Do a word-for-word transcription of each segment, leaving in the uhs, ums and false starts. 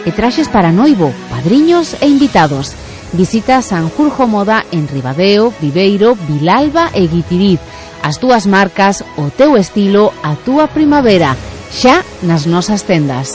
e traxes para noivo, padriños e invitados. Visita Sanjurjo Moda en Ribadeo, Viveiro, Vilalba e Guitiriz. As túas marcas, o teu estilo, a túa primavera, xa nas nosas tendas.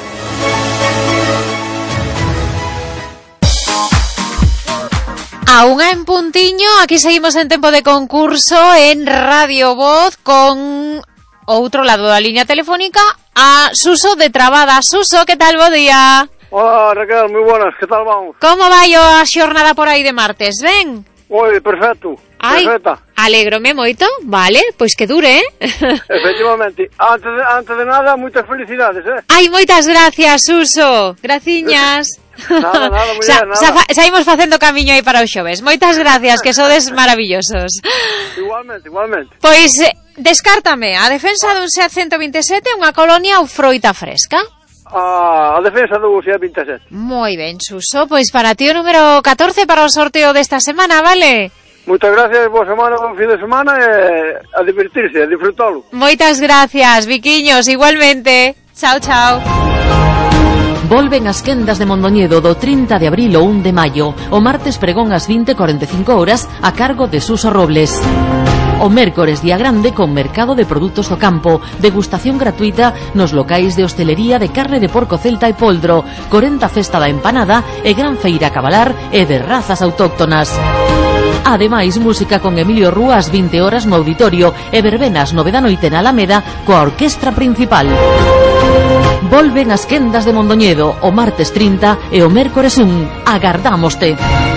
A unha en puntiño, aquí seguimos en tempo de concurso en Radio Voz con outro lado da liña telefónica a Suso de Trabada. Suso, que tal, bo día? Hola Raquel, moi buenas, que tal vamos? Como vai a xornada por aí de martes, ben? Oi, perfecto, Ai, perfecta. Alégrome moito, vale, pois que dure, eh? Efectivamente, antes de, antes de nada, moitas felicidades, eh? Ai, moitas gracias, Suso, graciñas. Nada, nada, moi xa, ben, nada. xa, xa imos facendo camiño aí para os xoves. Moitas gracias, que sodes maravillosos. Igualmente, igualmente. Pois, eh, descártame, a defensa dun SEAT ciento veintisiete, unha colonia ou froita fresca? Ah, a defensa do SEAT veintisiete. Moi ben, Suso, pois para ti o número catorce para o sorteo desta semana, vale? Moitas gracias, boa semana, bon fin de semana e a divertirse, a disfrutalo. Moitas gracias, Viquiños, igualmente. Chao, chao. Volven as quendas de Mondoñedo do trinta de abril ao un de maio. O martes pregón ás vinte e cuarenta e cinco horas a cargo de Suso Robles. O mércores día grande con mercado de produtos do campo, degustación gratuita nos locais de hostelería de carne de porco celta e poldro, corenta festa da empanada e gran feira cabalar e de razas autóctonas. Ademais, música con Emilio Rúa ás vinte horas no auditorio e verbenas nove da noite na Alameda coa orquestra principal. Volven as quendas de Mondoñedo o martes trinta e o mércores un. Agardámoste.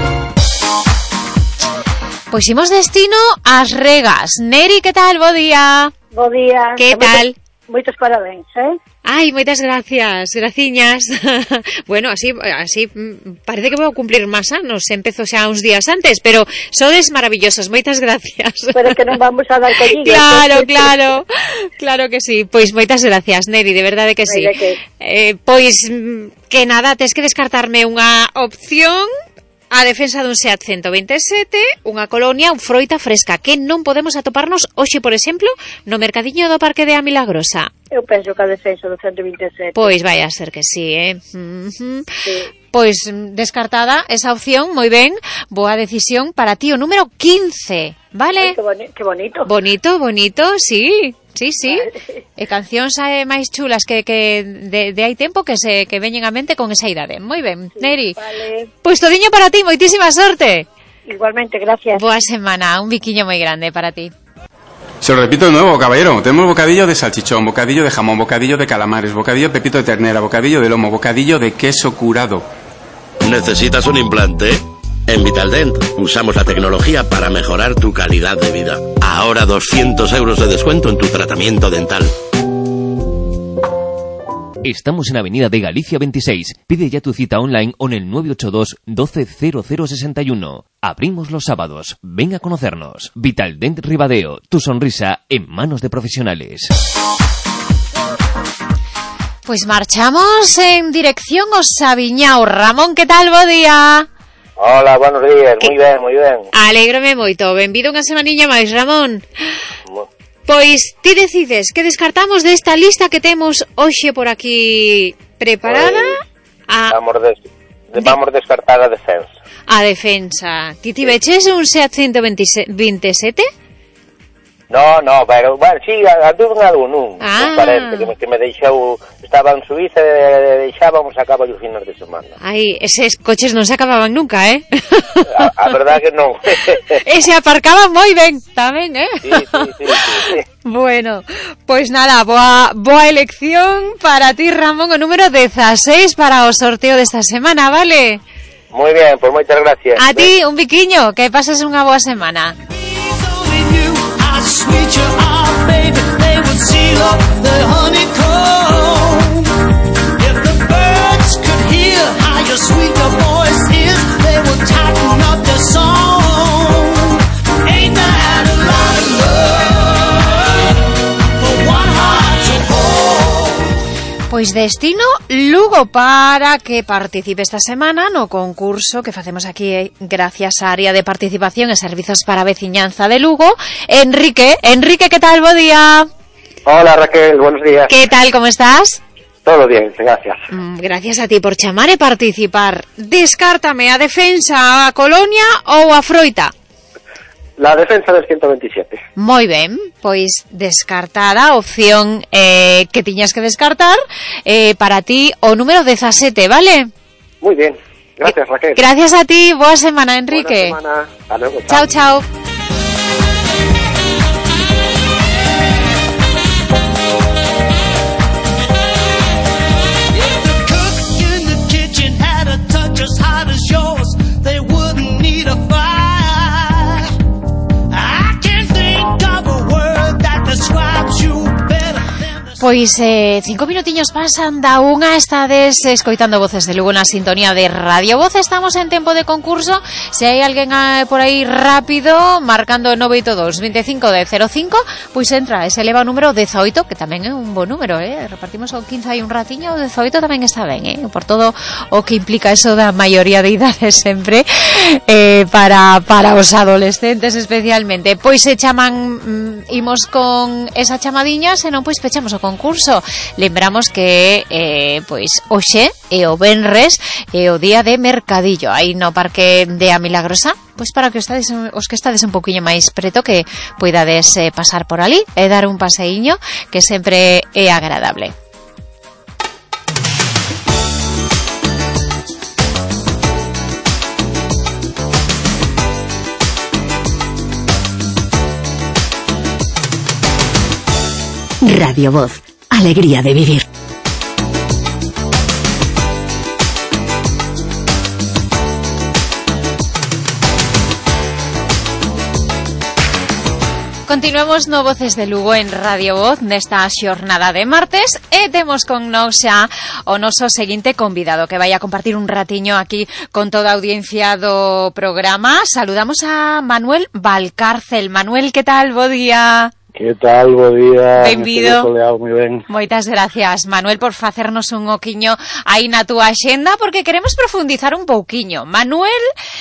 Pois imos destino ás Regas. Neri, que tal? Bo día. Bo día. Que tal? Moitos parabéns, eh? Ai, moitas gracias, graciñas. Bueno, así así parece que vou cumplir máis anos, empezo xa uns días antes, pero sodes maravillosos, moitas gracias. Pero que non vamos a dar collidas. Claro, claro, claro que sí. Pois moitas gracias, Neri, de verdade que sí. Que... Eh, pois que nada, tes que descartarme unha opción. A defensa dun SEAT ciento veintisiete, unha colonia ou froita fresca, que non podemos atoparnos hoxe, por exemplo, no mercadiño do Parque de A Milagrosa. Eu penso que a defensa do ciento veintisiete. Pois vai a ser que sí, eh? Uh-huh. Sí. Pois descartada esa opción, moi ben, boa decisión para ti, o número quince, vale? Ay, que, boni que bonito. Bonito, bonito, sí. Sí, sí, vale. E cancións eh, máis chulas que, que de, de hai tempo que se que veñen a mente con esa idade. Moi ben, sí, Neri. Vale. Pois todiño para ti, moitísima sorte. Igualmente, gracias. Boa semana, un biquiño moi grande para ti. Se lo repito de nuevo, caballero. Tenemos bocadillo de salchichón, bocadillo de jamón, bocadillo de calamares, bocadillo de pepito de ternera, bocadillo de lomo, bocadillo de queso curado. ¿Necesitas un implante? En Vitaldent usamos la tecnología para mejorar tu calidad de vida. Ahora doscientos euros de descuento en tu tratamiento dental. Estamos en Avenida de Galicia veintiséis. Pide ya tu cita online o en el nueve ocho dos, doce, cero cero sesenta y uno. Abrimos los sábados. Ven a conocernos. Vitaldent Ribadeo. Tu sonrisa en manos de profesionales. Pues marchamos en dirección ao Sabiñao. Ramón, que tal? Bo día. Hola, buenos días, moi ben, moi ben. Alégrome moito, benvido unha semaniña máis, Ramón. Pois ti decides que descartamos desta lista que temos hoxe por aquí preparada. Pois, a... vamos, des... de... vamos descartar a defensa. A defensa. Ti ti veches un SEAT ciento veintisiete? No, no, pero, bueno, sí, anduve en algo nun, ah. un parente que me, que me deixou, estaba en Suiza e deixábamos a cabo os fines de semana. Ai, eses coches non se acababan nunca, eh? A, a verdade que non. E se aparcaban moi ben, tamén, eh? Sí, sí, sí, sí, sí. Bueno, pois pues nada, boa, boa elección para ti, Ramón, o número dieciséis para o sorteo desta semana, vale? Moi ben, pois pues moitas gracias. A ti, un biquiño, que pases unha boa semana. Sweet you are, baby, they would seal up the honeycomb. If the birds could hear how your sweet your voice is, they would tighten up their song. Ain't that a lot of love for one heart to hold? Pois destino Lugo para que participe esta semana no concurso que facemos aquí gracias á área de participación e servizos para a veciñanza de Lugo. Enrique, Enrique, que tal? Bo día. Hola Raquel, buenos días. Que tal, como estás? Todo bien, gracias. Mm, gracias a ti por chamar e participar. Descártame a defensa, a colonia ou a froita? La defensa del ciento veintisiete. Moi ben, pois descartada a opción eh, que tiñas que descartar, eh, para ti o número dezasete, vale? Muy bien, gracias Raquel. Gracias a ti, boa semana, Enrique. Buena semana, hasta luego. Chao, chao. Pois eh, cinco minutiños pasan da unha, estades escoitando Voces de Lugo na sintonía de Radio Voz. Estamos en tempo de concurso. Se hai alguén eh, por aí rápido marcando nove oito dos, veinticinco de cero cinco, pois entra, ese eleva o número dezoito, que tamén é un bo número, eh? Repartimos o quince aí un ratiño, o dezoito tamén está ben, eh? Por todo o que implica eso da maioría de idades sempre, eh, para, para os adolescentes especialmente. Pois se chaman, mm, imos con esa chamadiña, senón pois pechamos o concurso. Lembramos que eh, pois hoxe e o venres é o día de mercadillo aí no Parque de A Milagrosa, pois para que estades, os que estades un poquinho máis preto, que poidades eh, pasar por ali e dar un paseíño, que sempre é agradable. Radio Voz, alegría de vivir. Continuemos no Voces de Lugo en Radio Voz nesta xornada de martes e temos con nós xa o noso seguinte convidado que vai a compartir un ratiño aquí con toda a audiencia do programa. Saludamos a Manuel Valcárcel. Manuel, que tal? Bo día. Que tal, bo día. Benvido. Moi ben. Moitas gracias, Manuel, por facernos un oquiño aí na túa axenda, porque queremos profundizar un pouquiño. Manuel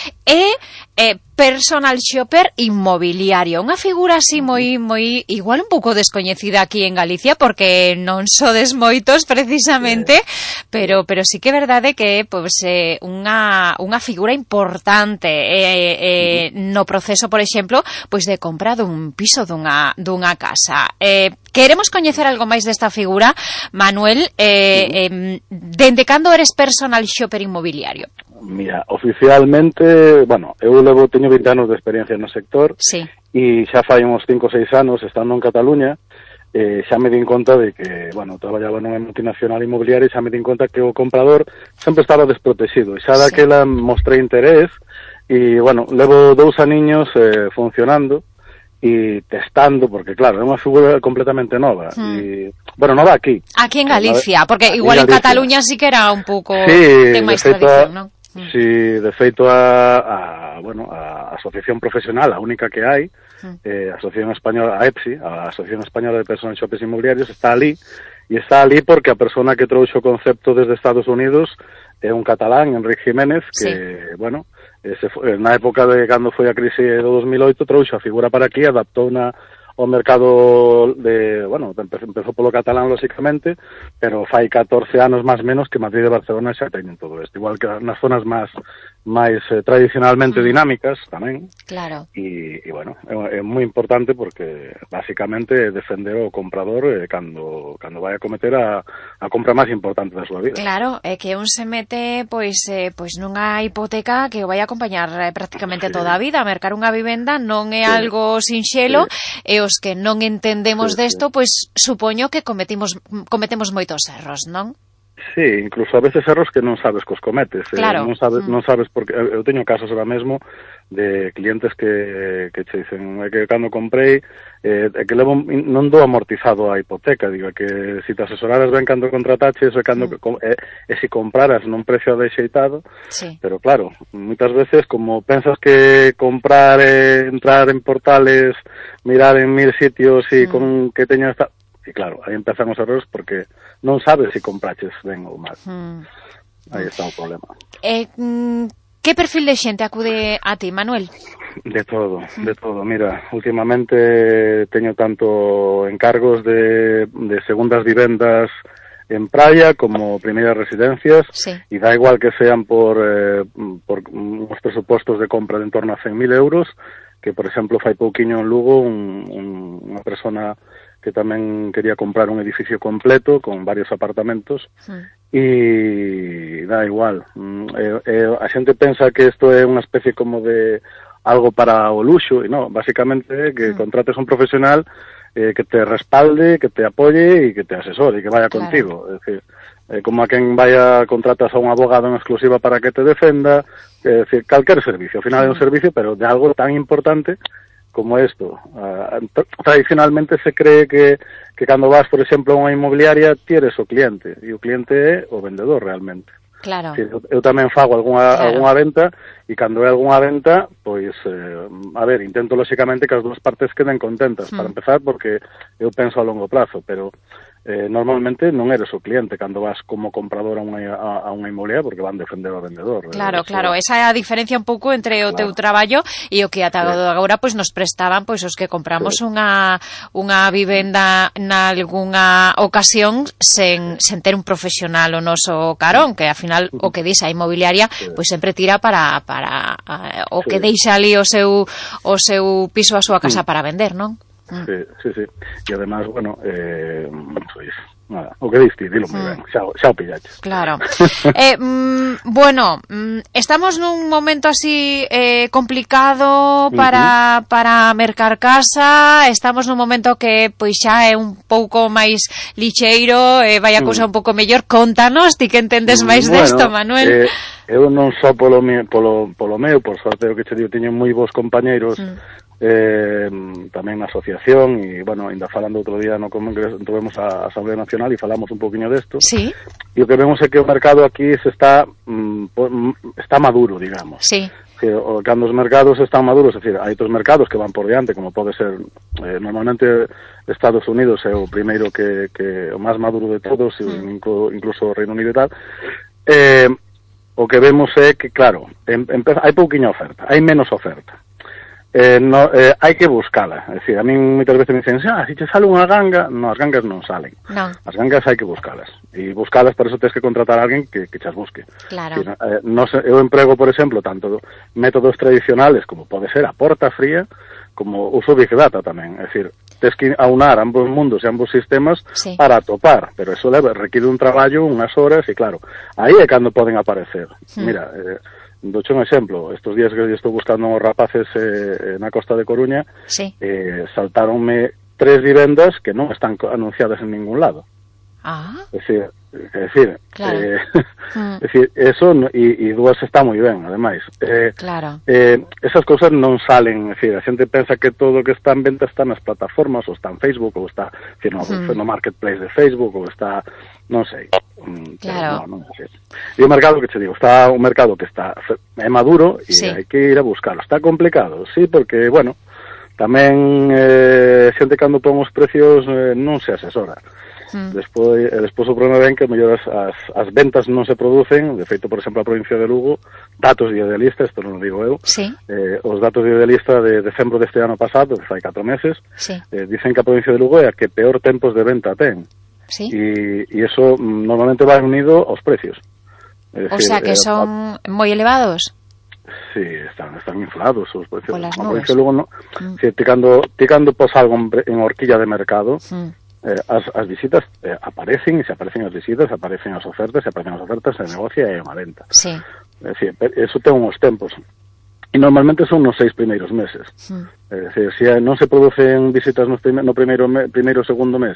é eh, personal shopper inmobiliario, unha figura así moi moi igual un pouco descoñecida aquí en Galicia, porque non sodes moitos precisamente, sí. pero pero sí que é verdade que pois eh, unha unha figura importante eh, eh, no proceso, por exemplo, pois de compra dun piso dunha dunha casa. Eh, queremos coñecer algo máis desta figura, Manuel. Eh, eh, dende cando eres personal shopper inmobiliario? Mira, oficialmente, bueno, eu levo, teño vinte anos de experiencia no sector, sí. E xa fai uns cinco ou seis anos estando en Cataluña, eh, xa me din conta de que, bueno, traballaba nunha multinacional inmobiliaria e xa me din conta que o comprador sempre estaba desprotegido, e xa daquela sí. mostrei interés, e, bueno, levo dous aniños eh, funcionando, e testando, porque claro, é unha figura completamente nova, hmm. e, bueno, nova aquí. Aquí en Galicia, porque igual en, en Cataluña sí que era un pouco sí, de máis tradición, non? Sí, de feito a, a, bueno, a asociación profesional, a única que hai, mm. eh, a Asociación Española, a EPSI, a Asociación Española de Personal Shoppers Inmobiliarios, está ali, e está ali porque a persona que trouxo o concepto desde Estados Unidos é un catalán, Enrique Jiménez, que, sí. bueno, ese foi, na época de cando foi a crise do dos mil oito, trouxo a figura para aquí, adaptou na o mercado de, bueno, empezou, empezou polo catalán, lóxicamente, pero fai catorce anos máis menos que Madrid e Barcelona xa teñen todo isto, igual que nas zonas máis máis eh, tradicionalmente mm. dinámicas tamén. Claro. E, e bueno, é, é moi importante porque basicamente defender o comprador eh, cando cando vai a cometer a, a compra máis importante da súa vida. Claro, é que un se mete pois eh, pois nunha hipoteca que o vai a acompañar eh, prácticamente sí. toda a vida. Mercar unha vivenda non é sí. algo sinxelo, sí. e os que non entendemos sí, desto, sí. pois supoño que cometimos cometemos moitos erros, non? Sí, incluso a veces erros que non sabes que os cometes, claro. eh, non sabes, mm. non sabes porque eu teño casos ahora mesmo de clientes que que che dicen é que cando comprei eh, é que levo non dou amortizado a hipoteca, digo que se si te asesoraras ben cando contrataches e cando mm. e, e se si compraras nun precio adexeitado, sí. pero claro, moitas veces como pensas que comprar eh, entrar en portales, mirar en mil sitios e mm. con que teña esta e claro, aí empezan os errores porque non sabes se compraches ben ou mal. Mm. Aí está o problema. Eh, que perfil de xente acude a ti, Manuel? De todo, mm. de todo. Mira, últimamente teño tanto encargos de, de segundas vivendas en praia como primeiras residencias, sí. e dá igual que sean por, eh, por uns presupostos de compra de en torno a cen mil euros, que, por exemplo, fai pouquiño en Lugo un, un, unha persona que tamén quería comprar un edificio completo con varios apartamentos, sí. E dá igual. Eh, eh, a xente pensa que isto é unha especie como de algo para o luxo, e non, basicamente que sí. contrates un profesional eh, que te respalde, que te apoye e que te asesore, e que vaya claro. contigo. É dicir, eh, como a quen vaya contratas a un abogado en exclusiva para que te defenda, é dicir, calquer servicio. Ao final sí. é un servicio, pero de algo tan importante como isto. Uh, tradicionalmente se cree que, que cando vas, por exemplo, a unha inmobiliaria, ti eres o cliente, e o cliente é o vendedor realmente. Claro. Sí, eu, eu tamén fago algunha, claro. algunha venta, e cando é algunha venta, pois, eh, a ver, intento lóxicamente que as dúas partes queden contentas, hmm. para empezar, porque eu penso a longo plazo, pero eh, normalmente non eres o cliente cando vas como comprador a unha, a, a unha inmobiliaria, porque van defender ao vendedor. Claro, eh, claro, esa é a diferencia un pouco entre o claro. teu traballo e o que ata sí. agora pois nos prestaban pois os que compramos sí. unha unha vivenda nalgunha ocasión sen, sen ter un profesional o noso carón, que ao final o que dixe a inmobiliaria sí. pois sempre tira para, para a, o sí. que deixa ali o seu o seu piso, a súa casa sí. para vender, non? Sí, sí, sí. E además, bueno, eh, pues, nada, o que diste, dilo moi ben, xa, xa o pillaches. Claro. eh, mm, bueno, mm, estamos nun momento así eh, complicado para, uh-huh. para mercar casa, estamos nun momento que pois xa é un pouco máis lixeiro, eh, vai a cousa uh-huh. un pouco mellor. Contanos, ti que entendes máis bueno, desto, Manuel. Eh, eu non só polo, mi, polo, polo meu, por sorte o que che digo, teño moi bons compañeiros, uh-huh. Eh, tamén na asociación, e, bueno, ainda falando outro día no Congreso, tuvemos a Asamblea Nacional e falamos un poquinho desto. Sí. E o que vemos é que o mercado aquí se está mm, está maduro, digamos. Sí. Que o, cando os mercados están maduros, é dicir, hai outros mercados que van por diante, como pode ser, eh, normalmente Estados Unidos é o primeiro que, que o máis maduro de todos, mm. inclu, incluso o Reino Unido e tal. Eh, o que vemos é que, claro, em, empeza, hai pouquiña oferta, hai menos oferta. Eh, no, eh, hai que buscala, é dicir, a mí moitas veces me dicen, ah, se te sale unha ganga, no, as gangas non salen, no. As gangas hai que buscalas, e buscalas, por eso tens que contratar a alguén que, que chas busque. Claro. Decir, eh, no se, eu emprego, por exemplo, tanto métodos tradicionales como pode ser a porta fría, como uso Big Data tamén, é dicir, tens que aunar ambos mundos e ambos sistemas sí. para atopar, pero eso leva, requiere un traballo, unhas horas, e claro, aí é cando poden aparecer. Sí. Mira, eh, doche un exemplo, estos días que estou buscando uns rapaces eh, na costa de Coruña, sí. eh, saltaronme tres vivendas que non están anunciadas en ningún lado. Ah. É dicir, é dicir, claro. eh, mm. é dicir, eso, e, e dúas está moi ben, ademais. Eh, claro. Eh, esas cousas non salen, é dicir, a xente pensa que todo o que está en venta está nas plataformas, ou está en Facebook, ou está decir, no, mm. no marketplace de Facebook, ou está, non sei. Claro. No, non sei. E o mercado que che digo, está un mercado que está é maduro e sí. hai que ir a buscarlo. Está complicado, sí, porque, bueno, tamén eh, xente cando pon os precios eh, non se asesora. Mm. Despois, eh, despois o problema ven que mellor as, as, as ventas non se producen. De feito, por exemplo, a provincia de Lugo, datos de Idealista, isto non o digo eu, sí. eh, os datos de Idealista de decembro deste ano pasado, que fai catro meses, sí. eh, dicen que a provincia de Lugo é a que peor tempos de venta ten. Sí. E, e eso normalmente va unido aos precios. Es o decir, sea, que eh, son a, moi elevados. Sí, están, están inflados os precios. Polas a provincia de Lugo, no, mm. si, ti cando, ti cando pos algo en horquilla de mercado, mm. Eh, as, as visitas eh, aparecen, e se aparecen as visitas, aparecen as ofertas, se aparecen as ofertas, se negocia e é unha venta. Sí. É dicir, eso ten uns tempos. E normalmente son nos seis primeiros meses. Mm. É dicir, se non se producen visitas no, prime, no primeiro, me, primeiro segundo mes,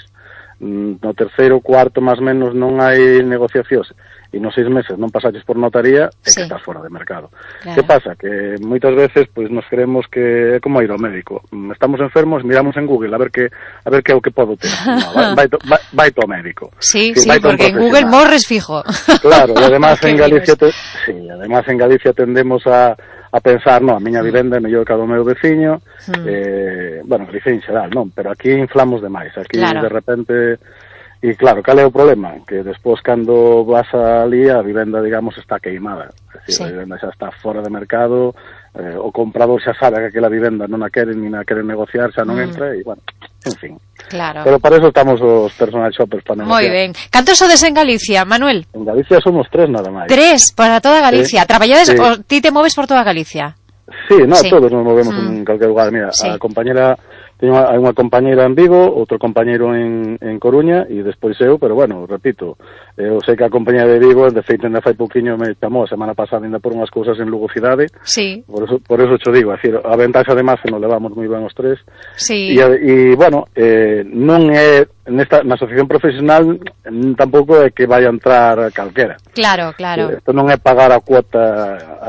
no terceiro, cuarto, máis menos, non hai negociacións, e nos seis meses non pasaches por notaría, é sí. que estás fora de mercado. Claro. Que pasa? Que moitas veces pois nos creemos que é como ir ao médico. Estamos enfermos, miramos en Google a ver que a ver que é o que podo ter. No, vai, vai, to, vai, vai to médico. Sí, sí, sí porque en Google morres fijo. Claro, e además en Galicia te, sí, además en Galicia tendemos a a pensar, no, a miña vivenda é mellor que a do meu veciño, mm. eh, bueno, Galicia en xeral, non, pero aquí inflamos demais, aquí claro. de repente. E claro, cal é o problema? Que despois cando vas ali a vivenda, digamos, está queimada. É dicir, sí. a vivenda xa está fora de mercado, eh, o comprador xa sabe que aquela vivenda non a queren, nin a queren negociar, xa non mm. entra, e bueno, en fin. Claro. Pero para eso estamos os personal shoppers para negociar. Moi ben. Cantos sodes en Galicia, Manuel? En Galicia somos tres nada máis. Tres, para toda Galicia. Sí. Traballades, Sí. o ti te moves por toda Galicia? Sí, no, Sí. todos nos movemos Mm. en calquer lugar. Mira, Sí. a compañera, teño unha, hai unha compañera en Vigo, outro compañeiro en, en Coruña, e despois eu, pero bueno, repito, eu sei que a compañera de Vigo, de feito, ainda fai pouquiño me chamou a semana pasada ainda por unhas cousas en Lugo Cidade. Sí. Por eso, por eso cho digo, decir, a ventaxa además que nos levamos moi ben os tres. Sí. E, e bueno, eh, non é nesta na asociación profesional mm, tampouco é que vai a entrar calquera. Claro, claro. Isto non é pagar a cuota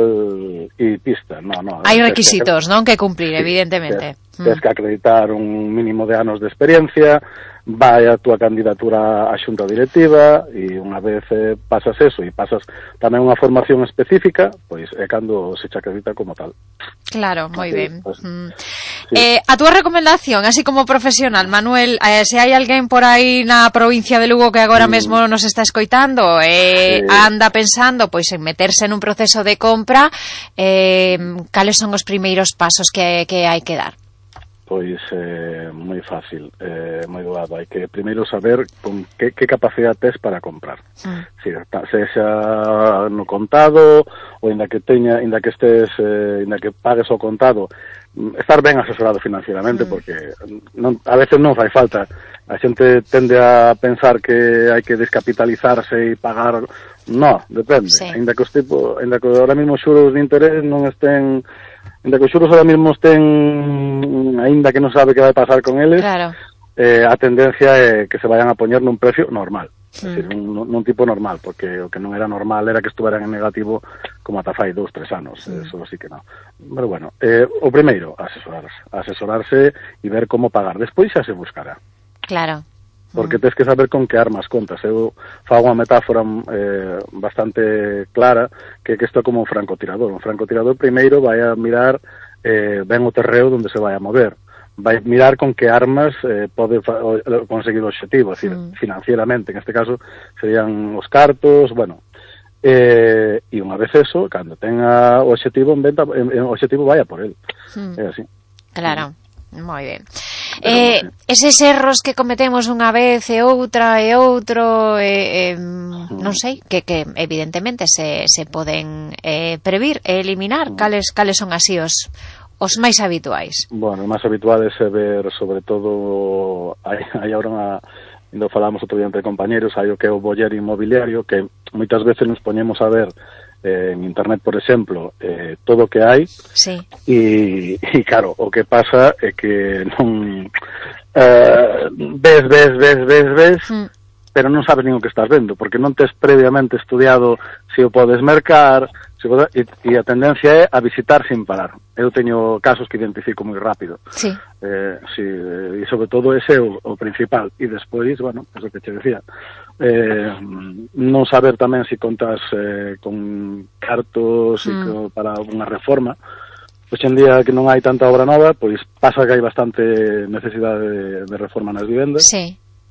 anual e pista, no, no. Hai Tes requisitos, que- non, que cumplir, Sí, evidentemente. Tes, tes que acreditar un mínimo de anos de experiencia, vai a túa candidatura á xunta directiva e unha vez eh, pasas eso e pasas tamén unha formación específica, pois é cando se te acredita como tal. Claro, moi Así, ben. pues, Mm. sí. Eh, a túa recomendación, así como profesional, Manuel, eh, se hai alguén por aí na provincia de Lugo que agora Mm. mesmo nos está escoitando, eh, Sí. anda pensando pois en meterse nun proceso de compra, eh, cales son os primeiros pasos que, que hai que dar? Pois eh, moi fácil, eh, moi doado. Hai que primeiro saber con que, que capacidade tes para comprar. Mm. Si, ta- sexa no contado ou ainda que teña, ainda que estés, eh, ainda que pagues o contado, mm, estar ben asesorado financieramente, Mm. porque non, a veces non fai falta. A xente tende a pensar que hai que descapitalizarse e pagar. No, depende. Sí. Ainda que os tipo, ainda que ahora mesmo os xuros de interés non estén, ainda que os xuros ahora mesmo estén, ainda que non sabe que vai pasar con eles, Claro. eh, a tendencia é que se vayan a poñer nun precio normal. Mm. É dicir, nun, nun tipo normal, porque o que non era normal era que estuveran en negativo como ata fai dous, tres anos, Mm. eso sí que non. Pero bueno, eh, o primeiro, asesorarse, asesorarse e ver como pagar. Despois xa se buscará, Claro. porque tes que saber con que armas contas. Eu fago unha metáfora eh, bastante clara, que, que isto é como un francotirador. Un francotirador primeiro vai a mirar eh, ben o terreo onde se vai a mover. Vai mirar con que armas eh, pode fa- o, conseguir o objetivo, é dicir, Mm. financieramente, en este caso serían os cartos, bueno, eh, e unha vez eso, cando tenga o objetivo en venta, en, en, o objetivo vai a por el. Mm. É así. Claro. Moi ben. Eh, eses erros que cometemos unha vez e outra e outro, eh, eh, non sei, que, que evidentemente se, se poden eh, previr e eliminar, cales, cales son así os, os máis habituais? Bueno, o máis habitual é ver, sobre todo, hai, hai ahora unha, ainda falamos outro día entre compañeros, hai o que é o boller inmobiliario, que moitas veces nos poñemos a ver eh, en internet, por exemplo, eh, todo o que hai, Sí. e, e claro, o que pasa é que non eh, ves, ves, ves, ves, ves, Mm. pero non sabes nin o que estás vendo, porque non tes previamente estudiado se o podes mercar, se pode, e, e a tendencia é a visitar sin parar. Eu teño casos que identifico moi rápido. Sí. Eh, sí, eh, e sobre todo ese é o, o principal. E despois, bueno, é o que te decía, eh, non saber tamén se contas eh, con cartos e Mm. co, para unha reforma. Hoxe en día que non hai tanta obra nova, pois pasa que hai bastante necesidade de, de reforma nas vivendas. Sí.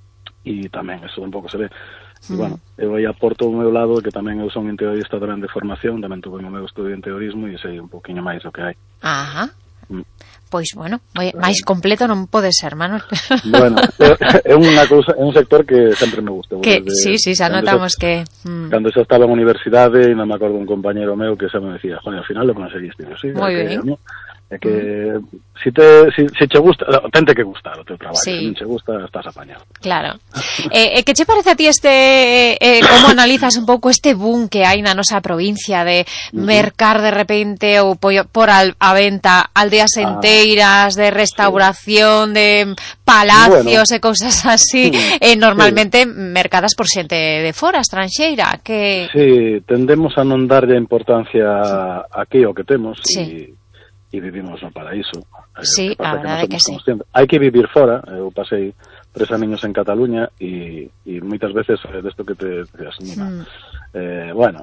E tamén eso un pouco se ve. E Mm. bueno, eu aí aporto o meu lado, que tamén eu son interiorista tamén de formación, tamén tuve o meu estudio de interiorismo e sei un poquinho máis o que hai. Ajá. Mm. Pois, bueno, moi- máis completo non pode ser, Manuel. Bueno, é, é unha cousa, é un sector que sempre me gustou. Que, desde- sí, sí, xa cando notamos xa- que... Mm. Cando xa estaba en universidade, e non me acordo un compañero meu que xa me decía, joder, al final lo conseguiste. Eu, sí, Moi é que, ben. ¿no? É que si te si, si che gusta, tente que gustar o teu traballo, Sí. se non che gusta, estás apañado. Claro. Eh, eh, que che parece a ti este, eh, como analizas un pouco este boom que hai na nosa provincia de mercar de repente ou po- por al, a venta aldeas Ah. enteiras, de restauración, de palacios Bueno. e cousas así, Mm, eh, normalmente mercadas por xente de fora, estranxeira, que... Sí, tendemos a non darlle importancia aquí ao que temos Sí. e e vivimos no paraíso. Eh, Sí, o que pasa a é que non verdade que somos sí. conscientes. Hai que vivir fora. Eu pasei tres aniños en Cataluña e, e moitas veces eh, desto que te, te asumina. Mm. Eh, bueno,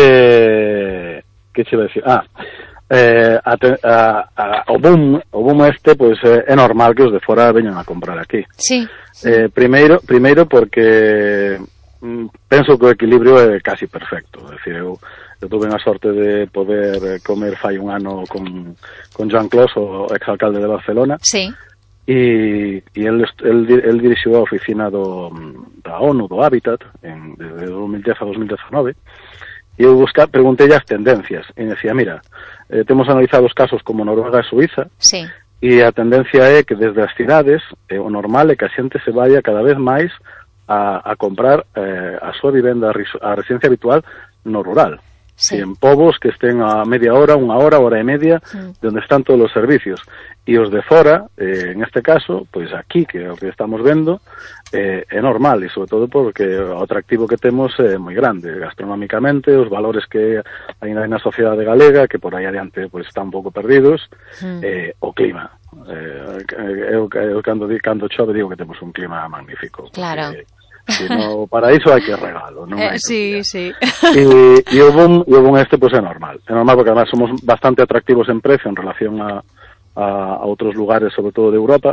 eh, que che iba a decir? Ah, eh, a, te- a, a, o boom, o boom este, pois pues, eh, é normal que os de fora veñan a comprar aquí. Sí. Eh, primeiro, primeiro porque mm, penso que o equilibrio é casi perfecto. É dicir, eu, eu tuve a sorte de poder eh, comer fai un ano con, con Joan Clos, o exalcalde de Barcelona, Sí. e, e el, el, el dirixiu a oficina do, da ONU, do Hábitat, en, desde dos mil dez a dos mil diecinueve, e eu busca, preguntei as tendencias, e decía, mira, eh, temos analizado os casos como Noruega e Suiza, sí. e a tendencia é que desde as cidades, eh, o normal é que a xente se vaya cada vez máis a, a comprar eh, a súa vivenda, a residencia habitual no rural. Sí. En povos que estén a media hora, unha hora, hora e media, sí. de onde están todos os servicios. E os de fora, eh, en este caso, pois aquí, que é o que estamos vendo, eh, é normal, e sobre todo porque o atractivo que temos é moi grande, gastronómicamente, os valores que hai na sociedade galega, que por aí adiante pois están un pouco perdidos, sí. eh, o clima. Eh, eu, eu cando, cando chove digo que temos un clima magnífico. Claro. Porque, si no, para iso hai que regalo, non hai eh, sí, sí. E, e o boom, e o boom este, pois, pues, é normal. É normal porque, además, somos bastante atractivos en precio en relación a, a, a outros lugares, sobre todo de Europa.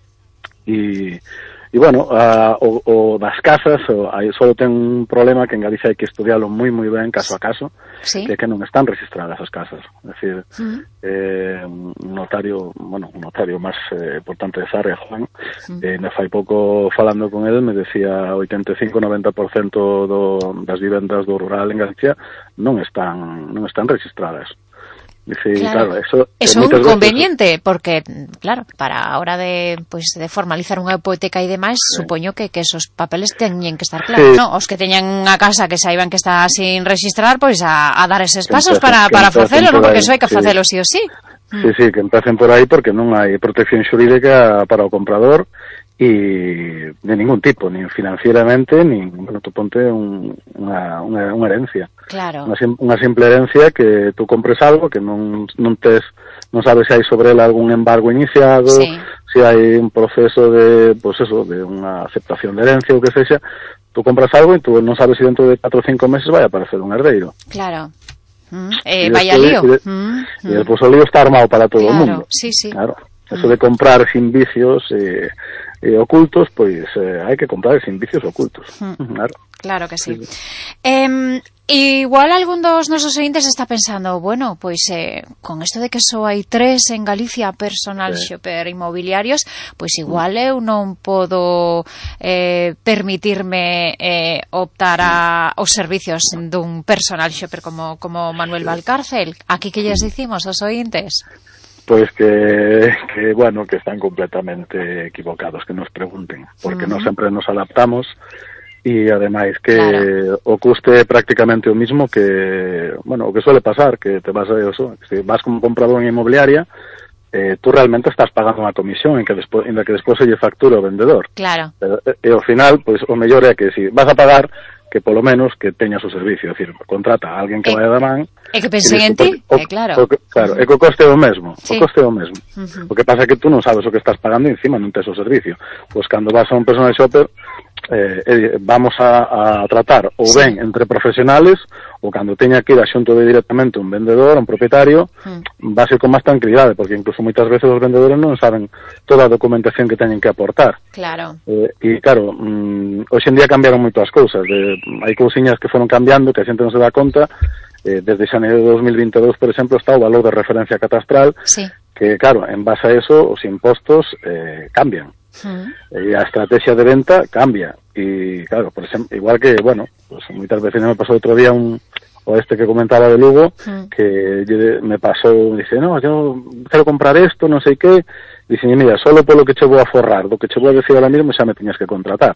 E, e bueno, a, o, o das casas, o, aí só ten un problema que en Galicia hai que estudiarlo moi, moi ben, caso a caso, sí. que é que non están registradas as casas. É dicir, uh-huh. eh, un notario, bueno, un notario máis eh, importante de Sarria, Juan, uh-huh. eh, me fai pouco falando con ele, me decía oitenta e cinco a noventa por cento do, das vivendas do rural en Galicia non están non están registradas. Dice, claro, claro, eso es un inconveniente, veces... porque, claro, para a hora de pues de formalizar unha hipoteca e demais, sí. supoño que, que esos papeles teñen que estar claros, sí. ¿no? Os que teñan unha casa que saiban que está sin registrar, pois pues a, a dar eses pasos empecen, para, para facelo, ¿no? Porque eso hai que facelo sí o sí. Sí, sí, que empecen por aí porque non hai protección xurídica para o comprador e de ningún tipo, ni financieramente, ni, bueno, tú ponte un, unha, unha, unha herencia. Claro. Unha, unha simple herencia que tú compres algo que non, non tes, non sabes se hai sobre ela algún embargo iniciado, sí. se hai un proceso de, pues eso, de unha aceptación de herencia ou que sexa, tú compras algo e tú non sabes se dentro de catro ou cinco meses vai aparecer un herdeiro. Claro. Mm, eh, vaya lío. E, de, mm, e despois o lío está armado para todo claro, o mundo. Sí, sí. Claro. Eso de comprar sin vicios eh, eh, ocultos, pois eh, hai que comprar sin vicios ocultos. Mm. Claro. Claro que sí. sí. Eh, igual algún dos nosos ointes está pensando, bueno, pois eh, con isto de que só hai tres en Galicia personal sí. shopper inmobiliarios, pois igual mm. eu non podo eh, permitirme eh, optar a os servicios dun personal shopper como, como Manuel sí. Valcárcel. Aquí que lles dicimos aos ointes? Pois pues que, que, bueno, que están completamente equivocados, que nos pregunten, porque uh-huh. non sempre nos adaptamos e, ademais, que claro. o custe é prácticamente o mismo que, bueno, o que suele pasar, que te vas a eso, si vas como comprador en inmobiliaria, eh, tú realmente estás pagando unha comisión en que despois, en la que despois se lle factura o vendedor. Claro. Pero, e ao final, pois, pues, o mellor é que si vas a pagar, que polo menos que teñas o servicio, é dicir, contrata a alguén que eh, vaya da man e que pensen en ti, o, eh, claro. O, claro, é que o coste é o mesmo, sí. o coste é o mesmo. Uh-huh. O que pasa é que tú non sabes o que estás pagando e encima non tes o servicio. Pois cando vas a un personal shopper, eh, eh, vamos a, a tratar ou ben sí. entre profesionales ou cando teña que ir a xunto de directamente un vendedor, un propietario, uh-huh. va a ser con máis tranquilidade, porque incluso moitas veces os vendedores non saben toda a documentación que teñen que aportar. Claro. Eh, e claro, mm, hoxe en día cambiaron moito as cousas, de, hai cousiñas que foron cambiando que a xente non se dá conta. Eh, desde xaneiro de dos mil vinte e dous, por exemplo, está o valor de referencia catastral, sí. que claro, en base a eso os impostos eh, cambian. Uh-huh. E a estrategia de venta cambia. E claro, por exemplo, igual que, bueno, pues moitas veces me pasou outro día un o este que comentaba de Lugo, uh-huh. que me pasou, dice, no, yo quero comprar esto, non sei que, dice, mira, solo polo que che vou a forrar, do que che vou a decir ahora mismo xa me tiñas que contratar.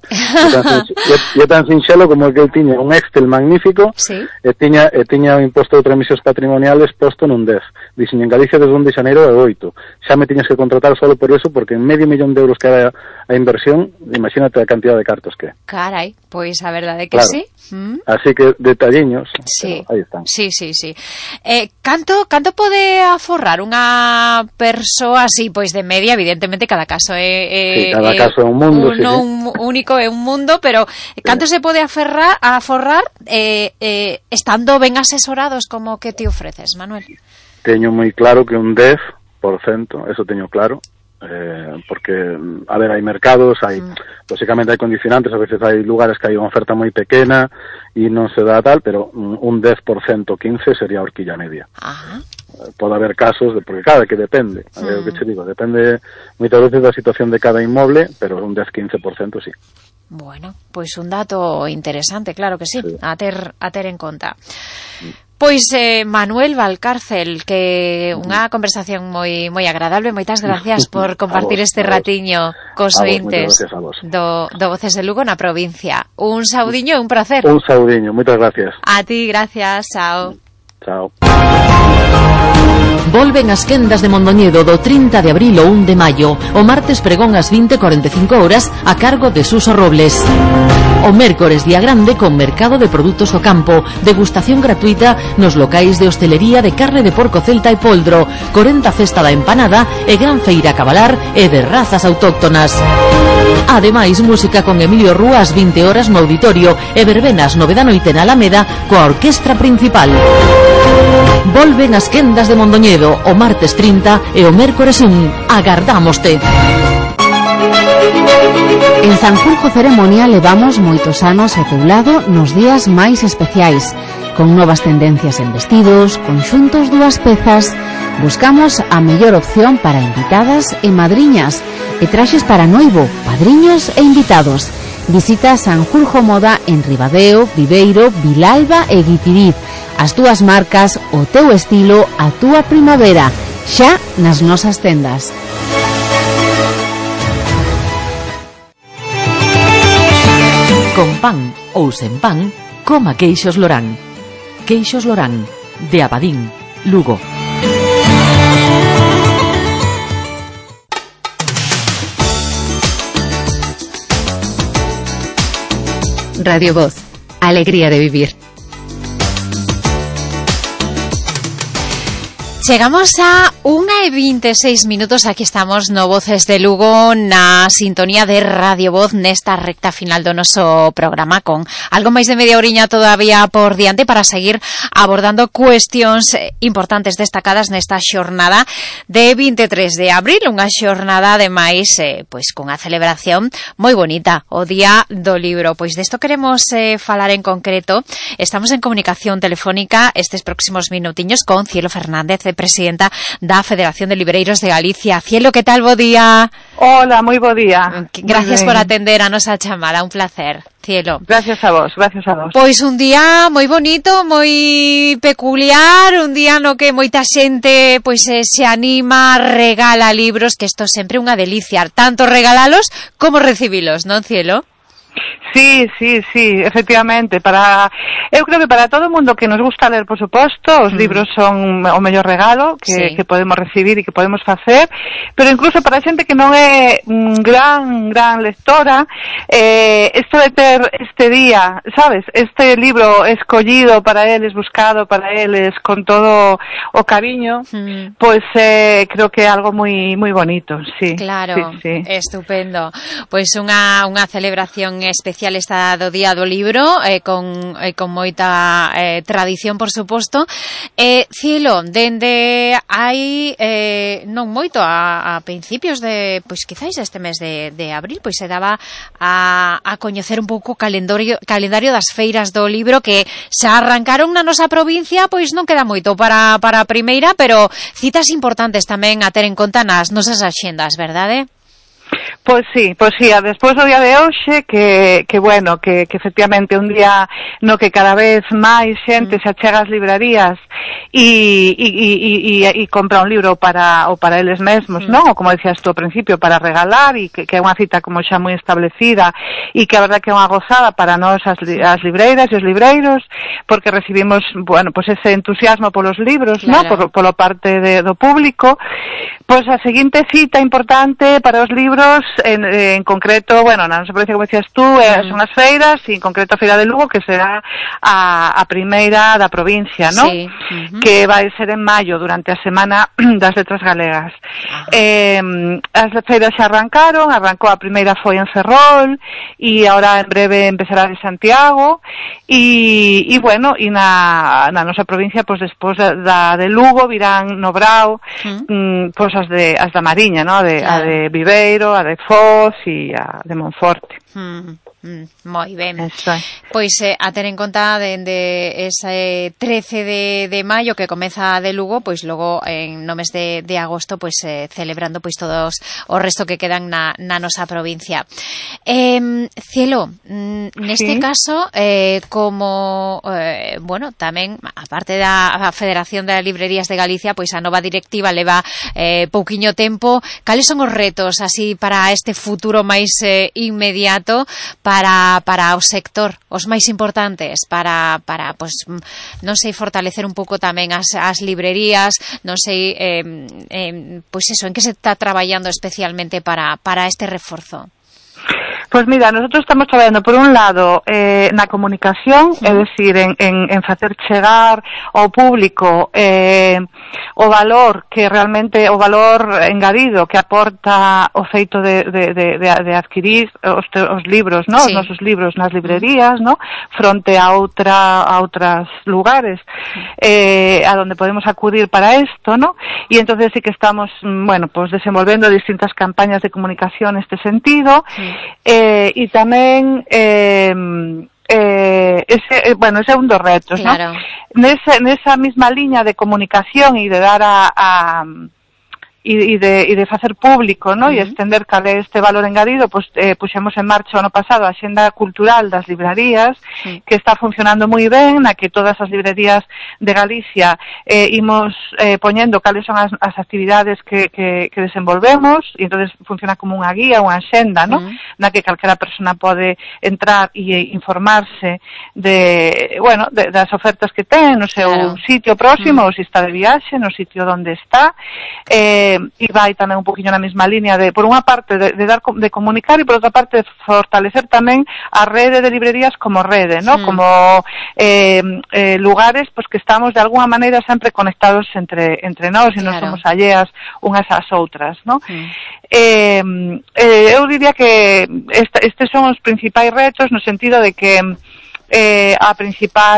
E é tan sinxelo como que eu tiña un Excel magnífico, sí. e tiña e tiña o imposto de transmisións patrimoniales posto nun dez. Dicen, en Galicia desde un de xaneiro é oito. Xa me tiñas que contratar solo por eso, porque en medio millón de euros que era a inversión, imagínate a cantidad de cartos que é. Carai, pois a verdade que claro. sí. Mm. Así que detalliños, sí. aí están. Sí, sí, sí. Eh, canto, canto pode aforrar unha persoa así, pois de media, evidentemente cada caso é, é sí, cada é caso é un mundo, un, sí, non sí. único, é un mundo, pero canto sí. se pode aferrar, aforrar eh, eh, estando ben asesorados como que te ofreces, Manuel? Teño moi claro que un dez por cento, eso teño claro, eh, porque, a ver, hai mercados, hai, mm. lógicamente hai condicionantes, a veces hai lugares que hai unha oferta moi pequena e non se dá tal, pero un dez por ciento, quince sería a horquilla media. Ajá. Pode haber casos, de, porque claro, que depende, a ver, mm. o que te digo, depende moitas veces da situación de cada inmoble, pero un dez a quince por ciento sí. Bueno, pois un dato interesante, claro que sí, sí. A ter a ter en conta. Mm. Pois eh, Manuel Valcárcel, que unha conversación moi moi agradable, moitas gracias por compartir vos, este ratiño cos ointes do, do Voces de Lugo na provincia. Un saudiño e un placer. Un saudiño, moitas gracias. A ti, gracias, chao. Chao. Volven as quendas de Mondoñedo do trinta de abril ao un de maio. O martes pregón ás vinte e cuarenta e cinco horas a cargo de Suso Robles. O mércores día grande con mercado de produtos do campo, degustación gratuita nos locais de hostelería de carne de porco celta e poldro, corenta festa da empanada e gran feira a cabalar e de razas autóctonas. Ademais, música con Emilio Rúa ás vinte horas no auditorio e verbenas nove da noite na Alameda coa orquestra principal. Volven as quendas de Mondoñedo o martes trinta e o mércores un. Agardámoste. En Sanjurjo Ceremonia levamos moitos anos ao teu lado nos días máis especiais, con novas tendencias en vestidos, conxuntos dúas pezas. Buscamos a mellor opción para invitadas e madriñas, e traxes para noivo, padriños e invitados. Visita Sanjurjo Moda en Ribadeo, Viveiro, Vilalba e Guitiriz. As túas marcas, o teu estilo, a túa primavera, xa nas nosas tendas. Con pan ou sen pan, coma queixos Lorán. Queixos Lorán, de Abadín, Lugo. Radio Voz, alegría de vivir. Chegamos a unha e vinte e seis minutos, aquí estamos no Voces de Lugo na sintonía de Radio Voz nesta recta final do noso programa con algo máis de media oriña todavía por diante para seguir abordando cuestións importantes destacadas nesta xornada de vinte e tres de abril, unha xornada ademais eh, pois con a celebración moi bonita, o Día do Libro. Pois desto queremos eh, falar en concreto. Estamos en comunicación telefónica estes próximos minutiños con Cielo Fernández, presidenta da Federación de Libreiros de Galicia. Cielo, que tal? Bo día. Hola, moi bo día. Gracias por atender a nosa chamada, un placer. Cielo. Gracias a vos, gracias a vos. Pois un día moi bonito, moi peculiar, un día no que moita xente pois eh, se anima, regala libros, que isto sempre é unha delicia, tanto regalalos como recibilos, non, Cielo? Sí, sí, sí, efectivamente, para eu creo que para todo o mundo que nos gusta ler, por suposto, os mm. libros son o mellor regalo que, sí. que podemos recibir e que podemos facer, pero incluso para a xente que non é un gran, gran lectora, eh, isto de ter este día, sabes, este libro escollido para eles, buscado para eles, con todo o cariño, mm. pois eh, creo que é algo moi moi bonito, sí. Claro, sí, sí. Estupendo. Pois unha, unha celebración especial esta do Día do Libro, eh, con, eh, con moita eh, tradición, por suposto. Eh, Cielo, dende hai eh, non moito, a, a principios de, pois quizáis este mes de, de abril, pois se daba a, a coñecer un pouco o calendario, calendario das feiras do libro que xa arrancaron na nosa provincia, pois non queda moito para, para a primeira, pero citas importantes tamén a ter en conta nas nosas axendas, verdade? Pois sí, pois sí, despois do día de hoxe que, que bueno, que, que efectivamente un día no que cada vez máis xente mm. se achega ás librarías e, e, e, e, e compra un libro para ou para eles mesmos, mm. non? Ou como decías tú ao principio, para regalar, e que, que é unha cita como xa moi establecida e que a verdade que é unha gozada para nós as, as libreiras e os libreiros, porque recibimos, bueno, pois ese entusiasmo polos libros, claro. non? Por, polo parte de, do público. Pois a seguinte cita importante para os libros En, en concreto, bueno, na nosa provincia, como decías tú, eh, son as feiras, e en concreto a Feira de Lugo, que será a, a primeira da provincia, non? Sí. Uh-huh. que vai ser en maio durante a Semana das Letras Galegas. Eh, as feiras xa arrancaron, arrancou a primeira foi en Ferrol e agora en breve empezará de Santiago e, e bueno, e na, na nosa provincia, pois despois da, da de Lugo virán no Brao, mm. mm, pois as de as da Mariña, ¿no? De, claro. A de Viveiro, a de Foz e a de Monforte. Mm. Mm, moi ben. Pois eh, a ter en conta dende ese trece de, de maio que comeza de Lugo, pois logo en no mes de, de agosto pois eh, celebrando pois todos o resto que quedan na, na nosa provincia. Eh, Cielo, neste sí. caso eh, como eh, bueno, tamén aparte da Federación de Librerías de Galicia, pois a nova directiva leva eh, pouquiño tempo, cales son os retos así para este futuro máis eh, inmediato para para o sector, os máis importantes para para pues non sei fortalecer un pouco tamén as as librerías, non sei eh, eh, pois eso, en que se está traballando especialmente para para este reforzo? Pois mira, nosotros estamos traballando por un lado eh, na comunicación, é dicir, en, en, en facer chegar ao público eh, o valor que realmente, o valor engadido que aporta o feito de, de, de, de adquirir os, os libros, ¿no? Sí. Os nosos libros nas librerías, ¿no? Fronte a outra a outros lugares eh, a donde podemos acudir para esto, ¿no? Y entonces sí que estamos, bueno, pues desenvolvendo distintas campañas de comunicación neste sentido. Sí. Eh, e tamén eh, eh, ese, bueno, ese é un dos retos, claro. ¿No? Nesa, nesa mesma liña de comunicación e de dar a, a e de, e de facer público, ¿no? Uh-huh. E estender cal é este valor engadido, pues eh, puxemos en marcha o ano pasado a Axenda Cultural das Librerías, sí. Que está funcionando moi ben, na que todas as librerías de Galicia eh, imos eh, poñendo cales son as, as actividades que, que, que desenvolvemos, e entonces funciona como unha guía, unha axenda, ¿no? Uh-huh. Na que calquera persona pode entrar e informarse de, bueno, de, das ofertas que ten no seu claro. Sitio próximo, uh-huh. Ou se está de viaxe, no sitio onde está, eh, e vai tamén un poquinho na mesma línea de, por unha parte, de, de dar de comunicar e por outra parte de fortalecer tamén a rede de librerías como rede, ¿no? Mm. Como eh, eh, lugares pues que estamos de alguna maneira sempre conectados entre entre nós e claro. Non somos alleas unhas ás outras, ¿no? Mm. Eh, eh, eu diría que esta, estes son os principais retos no sentido de que eh, a principal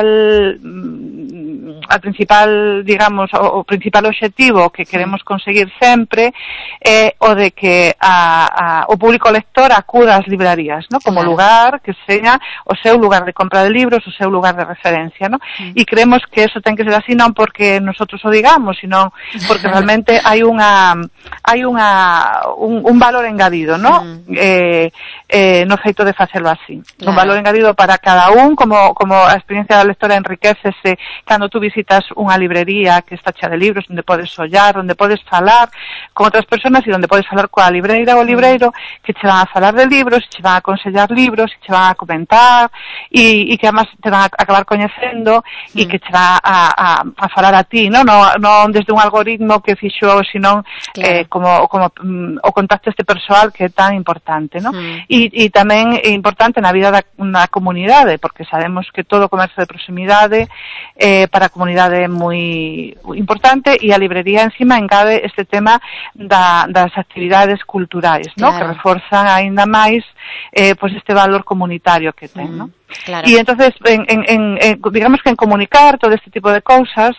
a principal, digamos, o, o principal obxectivo que queremos conseguir sempre é eh, o de que a, a, o público lector acuda ás librarías, ¿no? Como claro. Lugar que seña o seu lugar de compra de libros, o seu lugar de referencia, ¿no? Mm. E creemos que eso ten que ser así non porque nosotros o digamos, sino porque realmente hai unha hai unha un, un valor engadido, ¿no? Mm. Eh, eh, no feito de facelo así. Claro. Un valor engadido para cada un, como como a experiencia da lectora enriquecese cando tú visitas unha librería que está chea de libros, onde podes ollar, onde podes falar con outras persoas e onde podes falar coa libreira ou libreiro que che van a falar de libros, che van a aconsellar libros, che van a comentar e, e que además te van a acabar coñecendo e mm. que che van a, a, a falar a ti, non no, no desde un algoritmo que fixo, senón claro. eh, como, como um, o contacto este persoal que é tan importante, non? Mm. E, e tamén é importante na vida da na comunidade, porque sabemos que todo o comercio de proximidade eh, para a comunidade é moi importante e a librería encima engade este tema da, das actividades culturais, claro. ¿No? Que reforzan aínda máis eh, pues este valor comunitario que ten, mm, ¿no? Claro. E entonces, en, en, en, en, digamos que en comunicar todo este tipo de cousas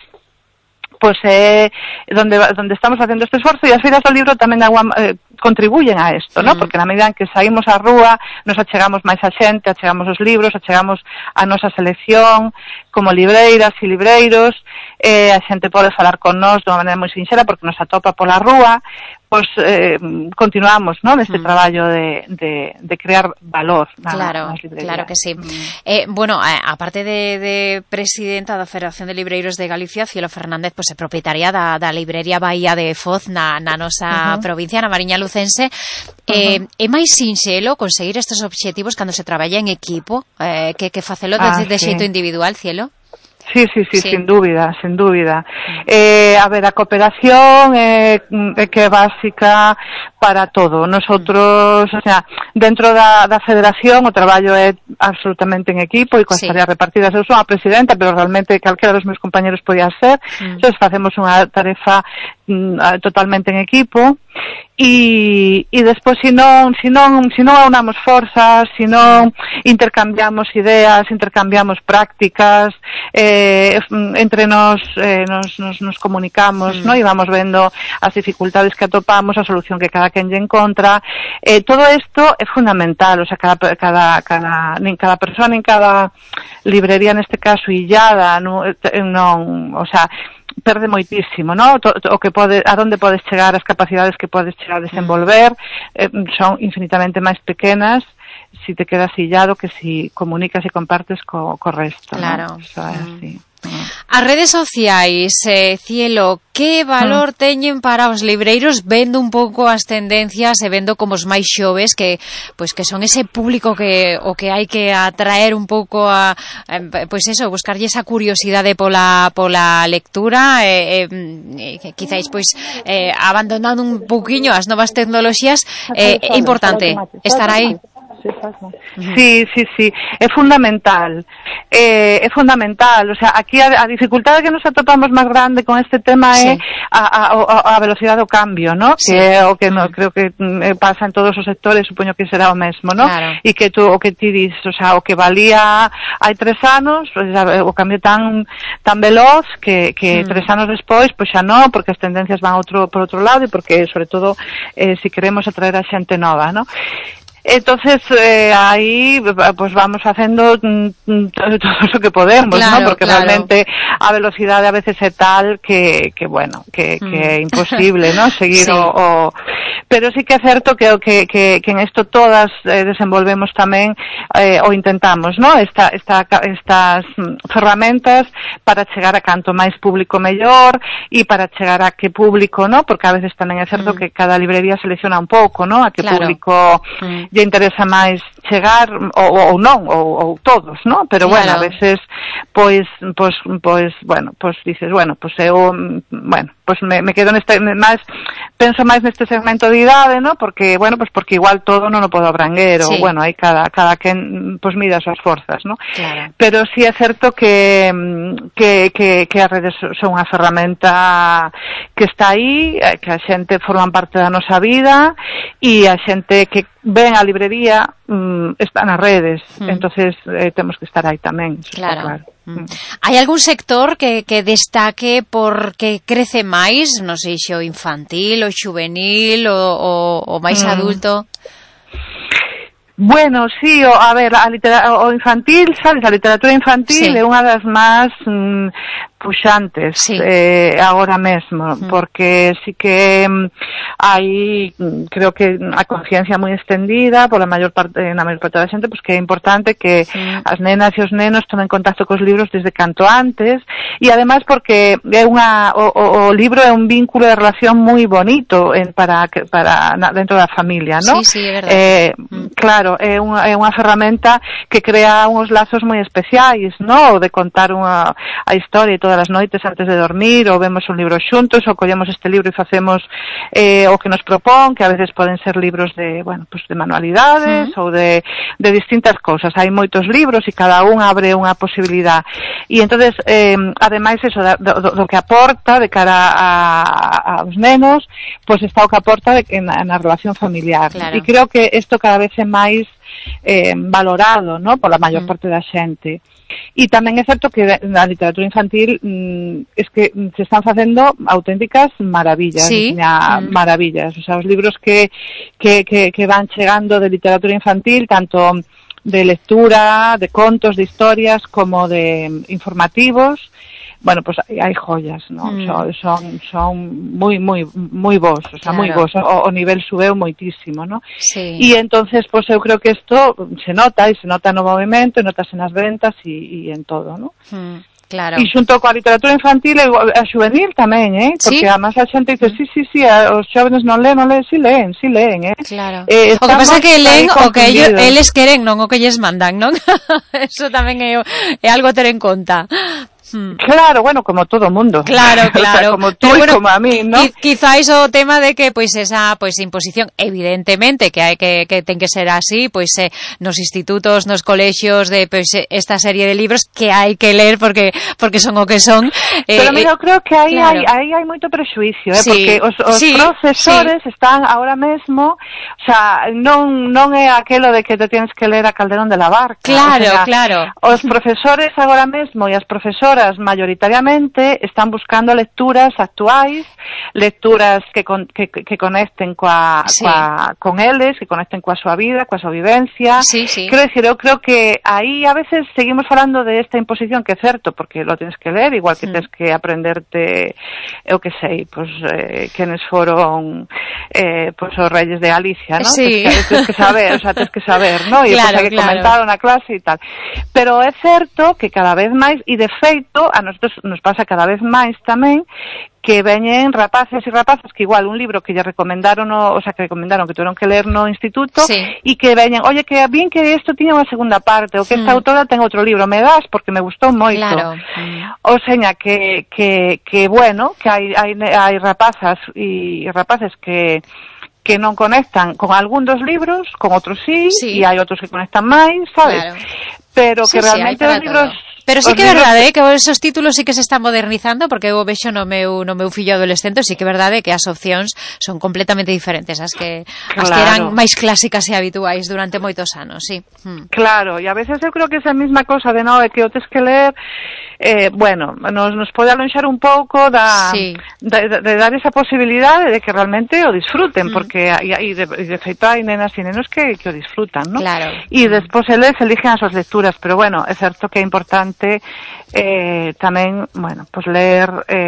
pues eh, donde donde estamos facendo este esforzo e as feiras do libro tamén agua, eh, contribuyen a esto, ¿no? Mm. Porque na medida en que saímos á rúa nos achegamos máis a xente, achegamos os libros, achegamos a nosa selección como libreiras e libreiros, eh, a xente pode falar con nós de unha maneira moi sinxela porque nos atopa pola rúa, pues eh, continuamos, ¿no? Neste mm. traballo de, de, de crear valor na, claro, nas librerías. Claro que sí. Mm. Eh, bueno, a, aparte de, de presidenta da Federación de Libreiros de Galicia, Cielo Fernández, pues é propietaria da, da librería Bahía de Foz na, na nosa uh-huh. provincia, na Mariña Lucense. Eh, uh-huh. É máis sinxelo conseguir estes obxectivos cando se traballa en equipo, eh, que, que facelo de, ah, de sí. xeito individual, Cielo? Sí, sí, sí, sí, sin dúbida, sin dúbida. Eh, a ver, a cooperación é eh, que é básica para todo. Nosotros, o sea, dentro da, da federación o traballo é absolutamente en equipo e coas Sí. tareas repartidas. Eu sou a presidenta, pero realmente calquera dos meus compañeros podía ser. Mm. Entón, facemos unha tarefa mm, totalmente en equipo. E, e despois, se non, se non, se non aunamos forzas, se non intercambiamos ideas, intercambiamos prácticas, eh, entre nos, eh, nos, nos, nos comunicamos, mm. ¿no? E vamos vendo as dificultades que atopamos, a solución que cada quen lle encontra. Eh, todo isto é fundamental, o sea, cada, cada, cada, nin cada persona, nin cada librería, neste caso, illada, non, non, o sea, perde moitísimo, ¿no? O que pode, a donde podes chegar, as capacidades que podes chegar a desenvolver eh, son infinitamente máis pequenas si te quedas illado que si comunicas e compartes co, co resto, claro. ¿no? Eso é así. As redes sociais, eh, Cielo, que valor mm. teñen para os libreiros vendo un pouco as tendencias e vendo como os máis xoves que pois que son ese público que o que hai que atraer un pouco a, a pois eso, buscarlle esa curiosidade pola pola lectura e, e, e quizáis pois eh, abandonando un pouquiño as novas tecnoloxías, é eh, importante estar aí. Sí, sí, sí, é fundamental, eh, é fundamental, o sea, aquí a, a dificultade que nos atopamos máis grande con este tema sí. é a, a, a velocidade do cambio, ¿no? Sí. Que é o que no, creo que pasa en todos os sectores, supoño que será o mesmo, ¿no? Claro. E que tú, o que ti dis, o sea, o que valía hai tres anos, pues, o cambio tan tan veloz que, que mm. tres anos despois, pois xa non, porque as tendencias van outro por outro lado e porque, sobre todo, eh, si queremos atraer a xente nova, ¿no? Entonces, eh, ahí pues vamos haciendo mm, todo lo que podemos, claro, ¿no? Porque claro. realmente a velocidade a veces é tal que, que bueno, que, mm. que é imposible, ¿no? Seguir sí. o, o... Pero sí que é certo que, que, que, que en esto todas eh, desenvolvemos tamén eh, o intentamos, ¿no? Esta, esta, estas ferramentas para chegar a canto máis público mellor e para chegar a que público, ¿no? Porque a veces tamén é certo mm. que cada librería selecciona un pouco, ¿no? A que claro. público mm. lle interesa máis chegar ou, ou non, ou, ou todos, ¿no? Pero claro. bueno, a veces pois, pois, pois, bueno, pois dices, bueno, pois eu, bueno, pois me, me quedo neste, máis, penso máis neste segmento de idade, ¿no? Porque, bueno, pois porque igual todo non o podo abranguer, sí. ou, bueno, hai cada, cada quen, pois mira as súas forzas, ¿no? Claro. Pero sí é certo que, que, que, que as redes son unha ferramenta que está aí, que a xente forman parte da nosa vida, e a xente que ven a librería um, está nas redes, mm. entonces eh, temos que estar aí tamén. Claro. claro. Mm. Hai algún sector que, que destaque porque crece máis, non sei se o infantil, o xuvenil, o, o, o máis mm. adulto? Bueno, sí, o, a ver, a litera, o infantil, sabes, a literatura infantil sí. é unha das máis mm, puxantes sí. eh, agora mesmo, mm. porque sí que mm, hai, creo que a conciencia moi extendida pola maior parte, na maior parte da xente, pues que é importante que mm. as nenas e os nenos tomen contacto cos libros desde canto antes, e ademais porque é unha, o, o, o libro é un vínculo de relación moi bonito en, para, para na, dentro da familia, ¿no? Sí, sí, é verdade. Eh, mm. Claro, é unha, é unha ferramenta que crea uns lazos moi especiais, ¿no? De contar unha, a historia e todas as noites antes de dormir, ou vemos un libro xuntos, ou collemos este libro e facemos eh, o que nos propón, que a veces poden ser libros de, bueno, pues de manualidades, uh-huh. ou de, de distintas cousas. Hai moitos libros e cada un abre unha posibilidad. E entonces, eh, ademais, eso, do, do que aporta de cara a, a, aos nenos, pues está o que aporta de, na, na relación familiar. Claro. E creo que isto cada vez é máis eh, valorado, ¿no? Por la maior mm. parte da xente. E tamén é certo que na literatura infantil mm, es que se están facendo auténticas maravillas, sí. mm. maravillas, o sea, os libros que, que, que, que van chegando de literatura infantil, tanto de lectura, de contos, de historias, como de informativos, bueno, pues hai joyas, ¿no? Mm. Son, son, son moi, moi, moi bons, o sea, claro. moi bons, o, o nivel subeu moitísimo, ¿no? Sí. E entonces, pues eu creo que isto se nota, e se nota no movimento, e notase nas ventas, e, e en todo, ¿no? Mm. Claro. E xunto coa literatura infantil e a xuvenil tamén, eh? Porque sí. además a xente dice, sí, sí, sí, os xóvenes non leen, non leen, sí leen, sí leen, eh? Claro. Eh, o que pasa é que leen o que ellos, eles queren, non o que lles mandan, non? Eso tamén é, é algo a ter en conta. Hmm. Claro, bueno, como todo mundo. Claro, claro. O sea, como tú Pero y bueno, como a mí, ¿no? Quizás o tema de que pois esa pois imposición, evidentemente que hai que que ten que ser así, pois eh, nos institutos, nos colexios de pois esta serie de libros que hai que ler porque porque son o que son. Eh, Pero mira, eu creo que aí claro. hai aí hai moito prexuízo, eh, Sí, porque os, os sí, profesores sí. están ahora mesmo, o sea, non non é aquelo de que te tienes que ler a Calderón de la Barca. Claro, o sea, claro. Os profesores agora mesmo e as profesoras mayoritariamente están buscando lecturas actuais, lecturas que con, que, que conecten coa, Sí. coa con eles, que conecten coa súa vida, coa súa vivencia. Sí, sí. Quero decir, eu creo que aí a veces seguimos falando de esta imposición que é certo, porque lo tens que ler, igual que Mm. tens que aprenderte, eu que sei, pois eh, quenes foron eh, pois os reyes de Galicia, ¿no? Sí. Tens que, tens que saber, o sea, tens que saber, ¿no? E Claro, pois hai que claro. comentar na clase e tal. Pero é certo que cada vez máis, e de feito, a nosotros nos pasa cada vez máis tamén, que veñen rapaces e rapazas que igual un libro que lle recomendaron, o, o sea, que recomendaron que tuvieron que ler no instituto, Sí. e que veñen, oye, que bien que isto tiña unha segunda parte, ou que esta Mm. autora ten outro libro, me das porque me gustou moito. Claro. O seña que, que, que bueno, que hai, hai, hai rapazas e rapaces que que non conectan con algún dos libros, con outros sí, Sí. e hai outros que conectan máis, sabes? Claro. Pero Sí, que sí, realmente hai para os libros... todo. Pero sí os que é libros- verdade, eh, que esos títulos sí que se están modernizando, porque eu vexo no meu, no meu fillo adolescente, sí que é verdade que as opcións son completamente diferentes, as que, as que eran Claro. máis clásicas e habituais durante moitos anos, sí. Mm. Claro, e a veces eu creo que esa mesma cosa de no, é que o tes que ler, eh, bueno, nos, nos pode alonxar un pouco da, Sí. de, de, de dar esa posibilidade de que realmente o disfruten, Mm. porque e, e de, e de feito hai nenas e nenos que, que o disfrutan, ¿no? Claro. E despois eles eligen as súas lecturas, pero bueno, é certo que é importante eh, tamén, bueno, pues ler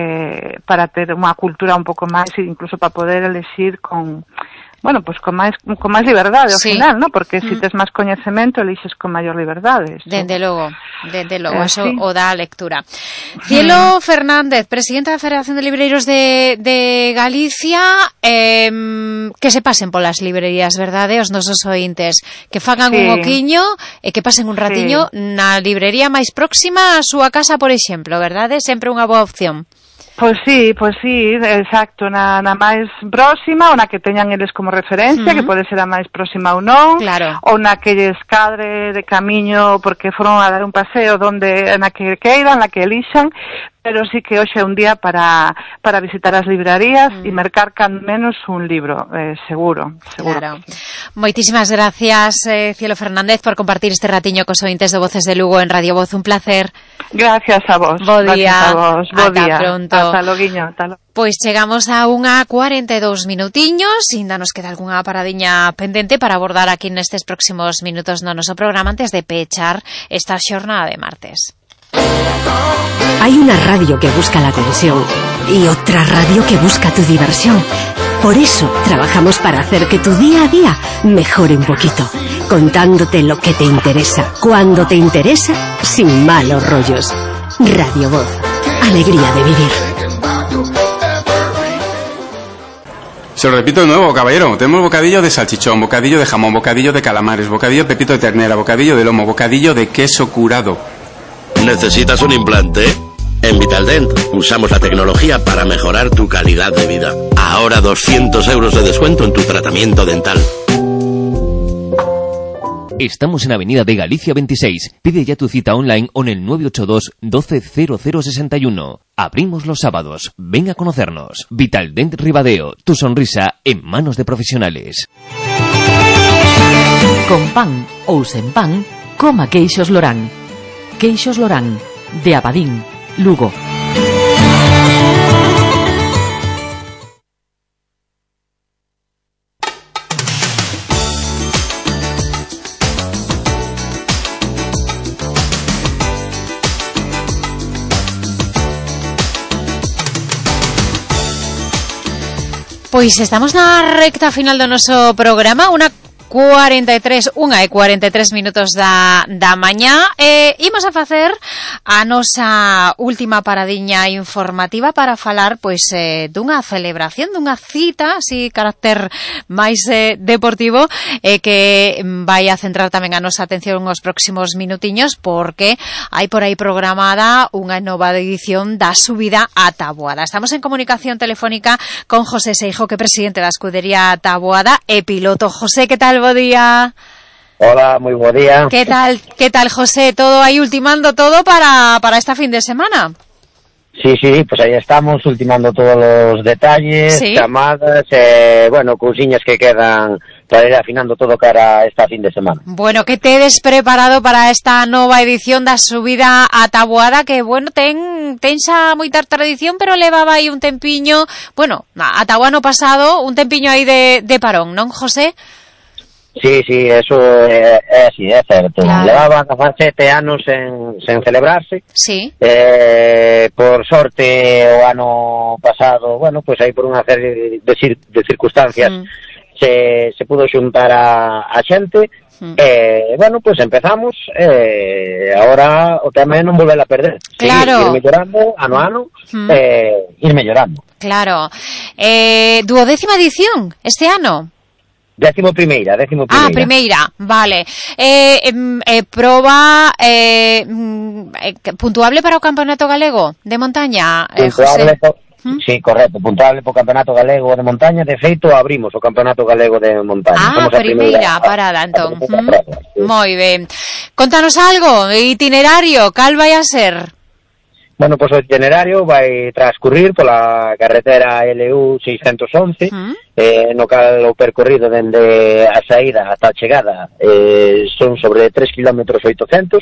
eh, para ter unha cultura un pouco máis e incluso para poder elexir con bueno, pues con máis con máis liberdade ao Sí. final, ¿no? Porque se si Mm. tes máis coñecemento, elixes con maior liberdade. Eso. Dende logo, dende logo, Eh, eso sí. o da a lectura. Cielo Fernández, presidenta da Federación de Libreiros de, de Galicia, eh, que se pasen polas librerías, verdade, os nosos ointes, que fagan Sí. un oquiño e que pasen un ratiño na librería máis próxima á súa casa, por exemplo, verdade? Sempre unha boa opción. Pois sí, pois sí, exacto, na, na máis próxima, ou na que teñan eles como referencia, Ujú. que pode ser a máis próxima ou non, Claro. ou na que lles cadre de camiño porque foron a dar un paseo donde na que queiran, na que elixan, pero sí que hoxe é un día para, para visitar as librarías Mm. e mercar can menos un libro, eh, seguro, seguro. Claro. Moitísimas gracias, eh, Cielo Fernández, por compartir este ratiño cos ointes de Voces de Lugo en Radio Voz. Un placer. Gracias a vos. Bo gracias día. a vos. Bo Ata día. pronto. Hasta loguiño. Hasta lo... Pois chegamos a unha cuarenta e dous minutiños, ainda nos queda algunha paradiña pendente para abordar aquí nestes próximos minutos no noso programa antes de pechar esta xornada de martes. Hay una radio que busca la atención y otra radio que busca tu diversión. Por eso trabajamos para hacer que tu día a día mejore un poquito, contándote lo que te interesa, cuando te interesa, sin malos rollos. Radio Voz, alegría de vivir. Se lo repito de nuevo, caballero. Tenemos bocadillo de salchichón, bocadillo de jamón, bocadillo de calamares, bocadillo de pepito de ternera, bocadillo de lomo, bocadillo de queso curado. ¿Necesitas un implante? En Vitaldent usamos la tecnología para mejorar tu calidad de vida. Ahora doscientos euros de descuento en tu tratamiento dental. Estamos en Avenida de Galicia veintiséis. Pide ya tu cita online o en el nueve ocho dos doce cero cero sesenta y uno. Abrimos los sábados. Ven a conocernos. Vitaldent Ribadeo. Tu sonrisa en manos de profesionales. Con pan ou sen pan, coma queixos Lorán. Queixos Lorán, de Abadín, Lugo. Pois estamos na recta final do noso programa, unha cuarenta e tres, unha e cuarenta e tres minutos da, da mañá. E imos a facer a nosa última paradiña informativa para falar, pois, eh, dunha celebración, dunha cita, así, carácter máis eh, deportivo, eh, que vai a centrar tamén a nosa atención nos próximos minutiños, porque hai por aí programada unha nova edición da subida a Taboada. Estamos en comunicación telefónica con José Seijo, que é presidente da escudería Taboada e piloto. José, que tal, bo día? Hola, moi bo día. Que tal, que tal, José? Todo aí ultimando todo para, para esta fin de semana. Sí, sí, pues aí estamos ultimando todos os detalles, ¿sí? Chamadas, eh, bueno, cousiñas que quedan para ir afinando todo cara a esta fin de semana. Bueno, que tedes preparado para esta nova edición da subida a Taboada, que, bueno, ten, ten xa moita tradición, pero levaba aí un tempiño, bueno, a Taboada no pasado, un tempiño aí de, de parón, non, José? Sí, sí, eso é, é así, é certo. Claro. Levaban a sete anos sen, sen celebrarse. Sí. Eh, por sorte, o ano pasado, bueno, pois pues aí por unha serie de, cir, de circunstancias mm. se, se pudo xuntar a, a xente. Mm. Eh, bueno, pois pues empezamos. Eh, agora o tema é non volver a perder. Claro. Seguir, ir mellorando, ano a ano, mm. eh, ir mellorando. Claro. Eh, duodécima edición este ano. Décimo primeira, décimo primeira. Ah, primeira, vale. Eh, eh, proba eh, eh, puntuable para o Campeonato Galego de Montaña, eh, puntuable José. Po, ¿Mm? Sí, correcto, puntuable para o Campeonato Galego de Montaña. De feito, abrimos o Campeonato Galego de Montaña. Ah, Somos a primeira, primeira parada, entón. Primeira parada, sí. Moi ben. Contanos algo, itinerario, cal vai a ser? Bueno, pois pues o itinerario vai transcurrir pola carretera L U seiscentos once, uh-huh. eh, no cal o percorrido dende a saída ata a chegada eh, son sobre tres kilómetros oitocentos.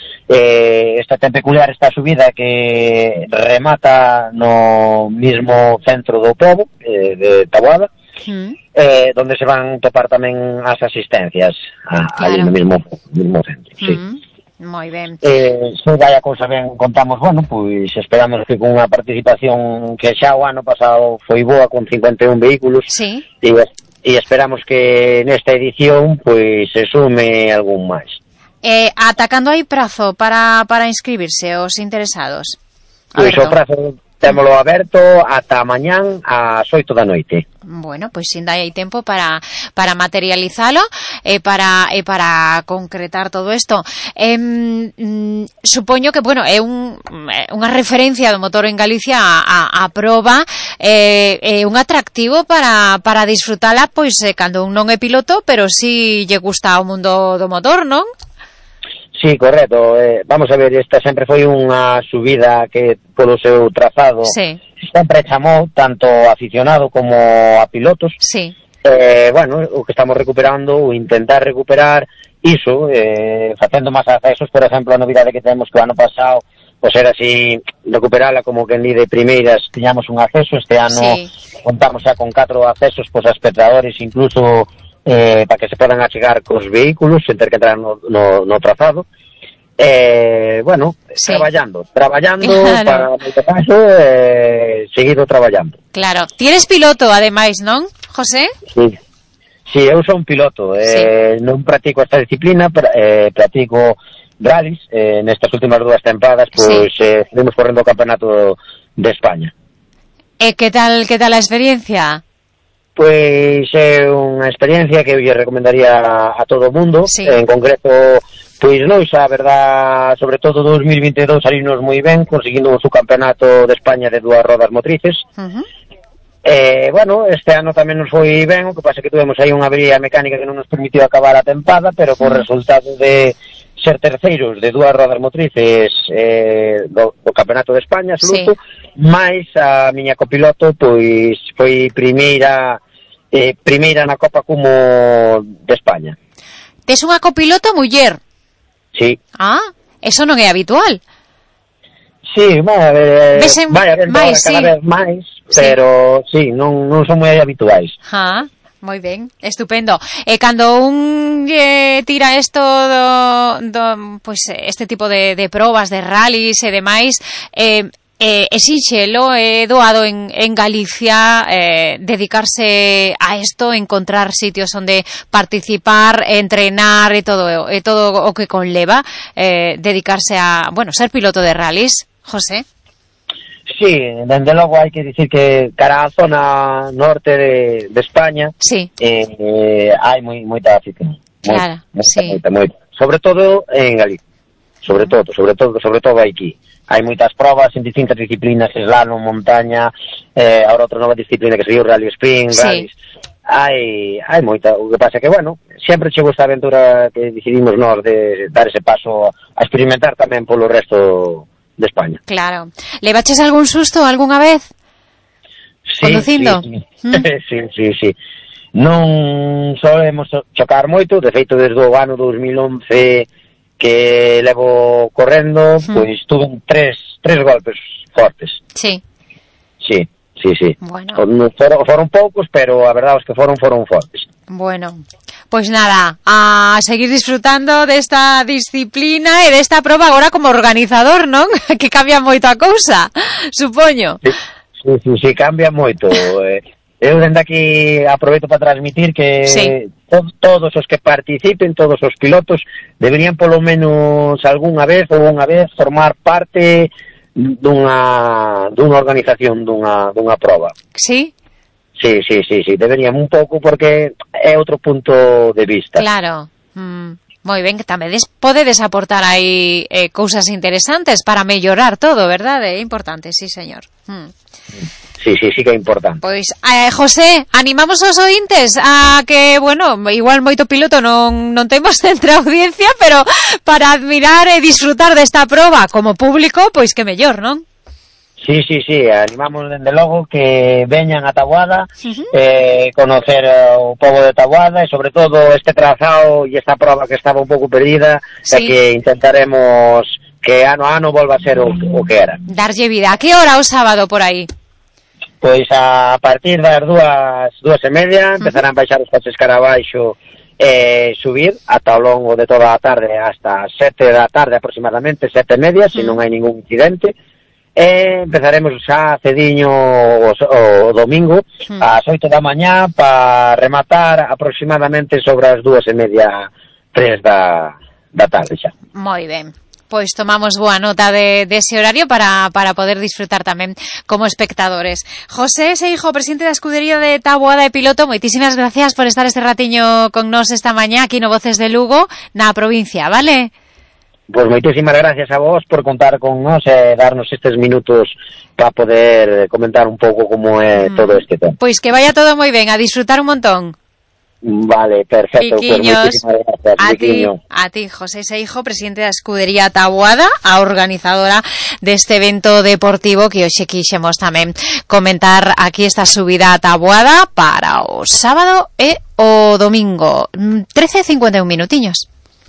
Eh, esta ten peculiar esta subida que remata no mismo centro do pobo, eh, de Taboada, uh-huh. eh, donde se van topar tamén as asistencias a, claro. ali no mismo, mismo centro, sí. Uh-huh. Moi ben. Eh, se vai a cousa ben, contamos, bueno, pois esperamos que con unha participación que xa o ano pasado foi boa con cincuenta e un vehículos. Sí. E, e esperamos que nesta edición pois se sume algún máis. Eh, atacando aí prazo para para inscribirse os interesados. Pois o prazo témolo aberto ata mañán ás oito da noite. Bueno, pois pues, ainda hai tempo para para materializalo e eh, para e eh, para concretar todo isto. Eh, mm, supoño que, bueno, é un unha referencia do motor en Galicia a, a, a proba, é eh, eh, un atractivo para para disfrutala, pois eh, cando un non é piloto, pero si lle gusta o mundo do motor, non? Sí, correcto. Eh, vamos a ver, esta sempre foi unha subida que polo seu trazado sí. sempre chamou tanto aficionado como a pilotos. Sí. Eh, bueno, o que estamos recuperando, o intentar recuperar iso, eh, facendo máis accesos, por exemplo, a novidade que temos que o ano pasado, pois era así, recuperala como que en de primeiras tiñamos un acceso, este ano sí. contamos xa con catro accesos, pois a espectadores, incluso eh, para que se podan achegar cos vehículos sen ter que entrar no, no, no trazado. Eh, bueno, sí. traballando, traballando claro. para moito caso, eh, seguido traballando. Claro, tienes piloto ademais, non, José? Sí, sí, eu son piloto, eh, sí. non practico esta disciplina, eh, practico rallies, eh, nestas últimas dúas tempadas, pois sí. eh, estuvimos correndo o campeonato de España. E que tal, que tal a experiencia? Pois é unha experiencia que eu lle recomendaría a, a todo o mundo, sí. en concreto, pois nós, a verdad, sobre todo dos mil vinte e dous salimos moi ben, conseguindo o subcampeonato de España de dúas rodas motrices. Uh-huh. Eh, bueno, este ano tamén nos foi ben, o que pasa que tuvemos aí unha avería mecánica que non nos permitiu acabar a tempada, pero por uh-huh. resultado de ser terceiros de dúas rodas motrices eh, do, do campeonato de España absoluto, sí. máis a miña copiloto pois foi primeira eh, primeira na Copa como de España. Tes unha copiloto muller? Sí. Ah, eso non é habitual. Sí, vai haber, Vesen vai haber máis, cada sí. vez máis, pero sí, sí non, non son moi habituais. Ah, moi ben, estupendo. E cando un eh, tira isto do, do, pues, este tipo de, de probas, de rallies e demais, eh, eh, é sinxelo, é doado en, en Galicia eh, dedicarse a isto, encontrar sitios onde participar, entrenar e todo, e todo o que conleva eh, dedicarse a, bueno, ser piloto de rallies, José. Sí, dende logo hai que dicir que cara á zona norte de, de España sí. eh, eh, hai moi, moita África. Claro, moita, sí. moita, moita. Sobre todo en Galicia. Sobre todo, sobre todo, sobre todo aquí. Hai moitas probas en distintas disciplinas, slalom, montaña, eh, ahora outra nova disciplina que se dio rally sprint, sí. rallies. Hai, hai moita, o que pasa que, bueno, sempre chegou esta aventura que decidimos nós de dar ese paso a experimentar tamén polo resto de España. Claro. Levaches algún susto algunha vez? Sí, conducindo? Sí, ¿Mm? sí, sí, sí. Non solemos chocar moito, de feito desde o ano dos mil once que levo correndo, ¿Mm? Pois tuve tres, tres golpes fortes. Sí. Sí, sí, sí. Bueno. Foron, foron poucos, pero a verdade os que foron, foron fortes. Bueno, pois nada, a seguir disfrutando desta disciplina e desta proba agora como organizador, non? Que cambia moito a cousa, supoño. Sí, sí, sí, sí cambia moito. Eu dende aquí aproveito para transmitir que sí. to, todos os que participen, todos os pilotos, deberían polo menos algunha vez ou unha vez formar parte dunha, dunha organización, dunha, dunha proba. Sí? Sí, sí, sí, sí, deberíamos un pouco porque é outro punto de vista. Claro, mm, moi ben, que tamén des, podedes aportar aí eh, cousas interesantes para mellorar todo, verdade? É importante, sí, señor. Mm. Sí, sí, sí que é importante. Pois, eh, José, animamos os ointes a que, bueno, igual moito piloto non, non temos entre a audiencia, pero para admirar e disfrutar desta proba como público, pois que mellor, non? Sí, sí, sí, animamos dende logo que veñan a Taboada, uh-huh. eh, conocer o pobo de Taboada e sobre todo este trazado e esta proba que estaba un pouco perdida, sí. Que intentaremos que ano a ano volva a ser o, o que era. Darlle vida. A que hora o sábado por aí? Pois a partir das dúas, dúas e media, uh-huh. empezarán a baixar os coches cara abaixo e eh, subir ata o longo de toda a tarde hasta sete da tarde aproximadamente, sete e media, uh-huh. se non hai ningún incidente. E empezaremos xa cediño o, o domingo mm. ás oito da mañá para rematar aproximadamente sobre as dúas e media, tres da, da tarde xa. Moi ben. Pois tomamos boa nota de, de ese horario para, para poder disfrutar tamén como espectadores. José Seijo, presidente da escudería de Taboada e piloto, moitísimas gracias por estar este ratiño con nós esta mañá aquí no Voces de Lugo, na provincia, vale? Pois moitísimas gracias a vos por contar con nós e darnos estes minutos para poder comentar un pouco como é mm. todo este tema. Pois que vaya todo moi ben, a disfrutar un montón. Vale, perfecto. Piquiños, pues gracias, a ti, a ti, José Seijo, presidente da escudería Taboada, a organizadora deste evento deportivo que hoxe quixemos tamén comentar aquí esta subida a Taboada para o sábado e o domingo. trece e cincuenta e un minutiños.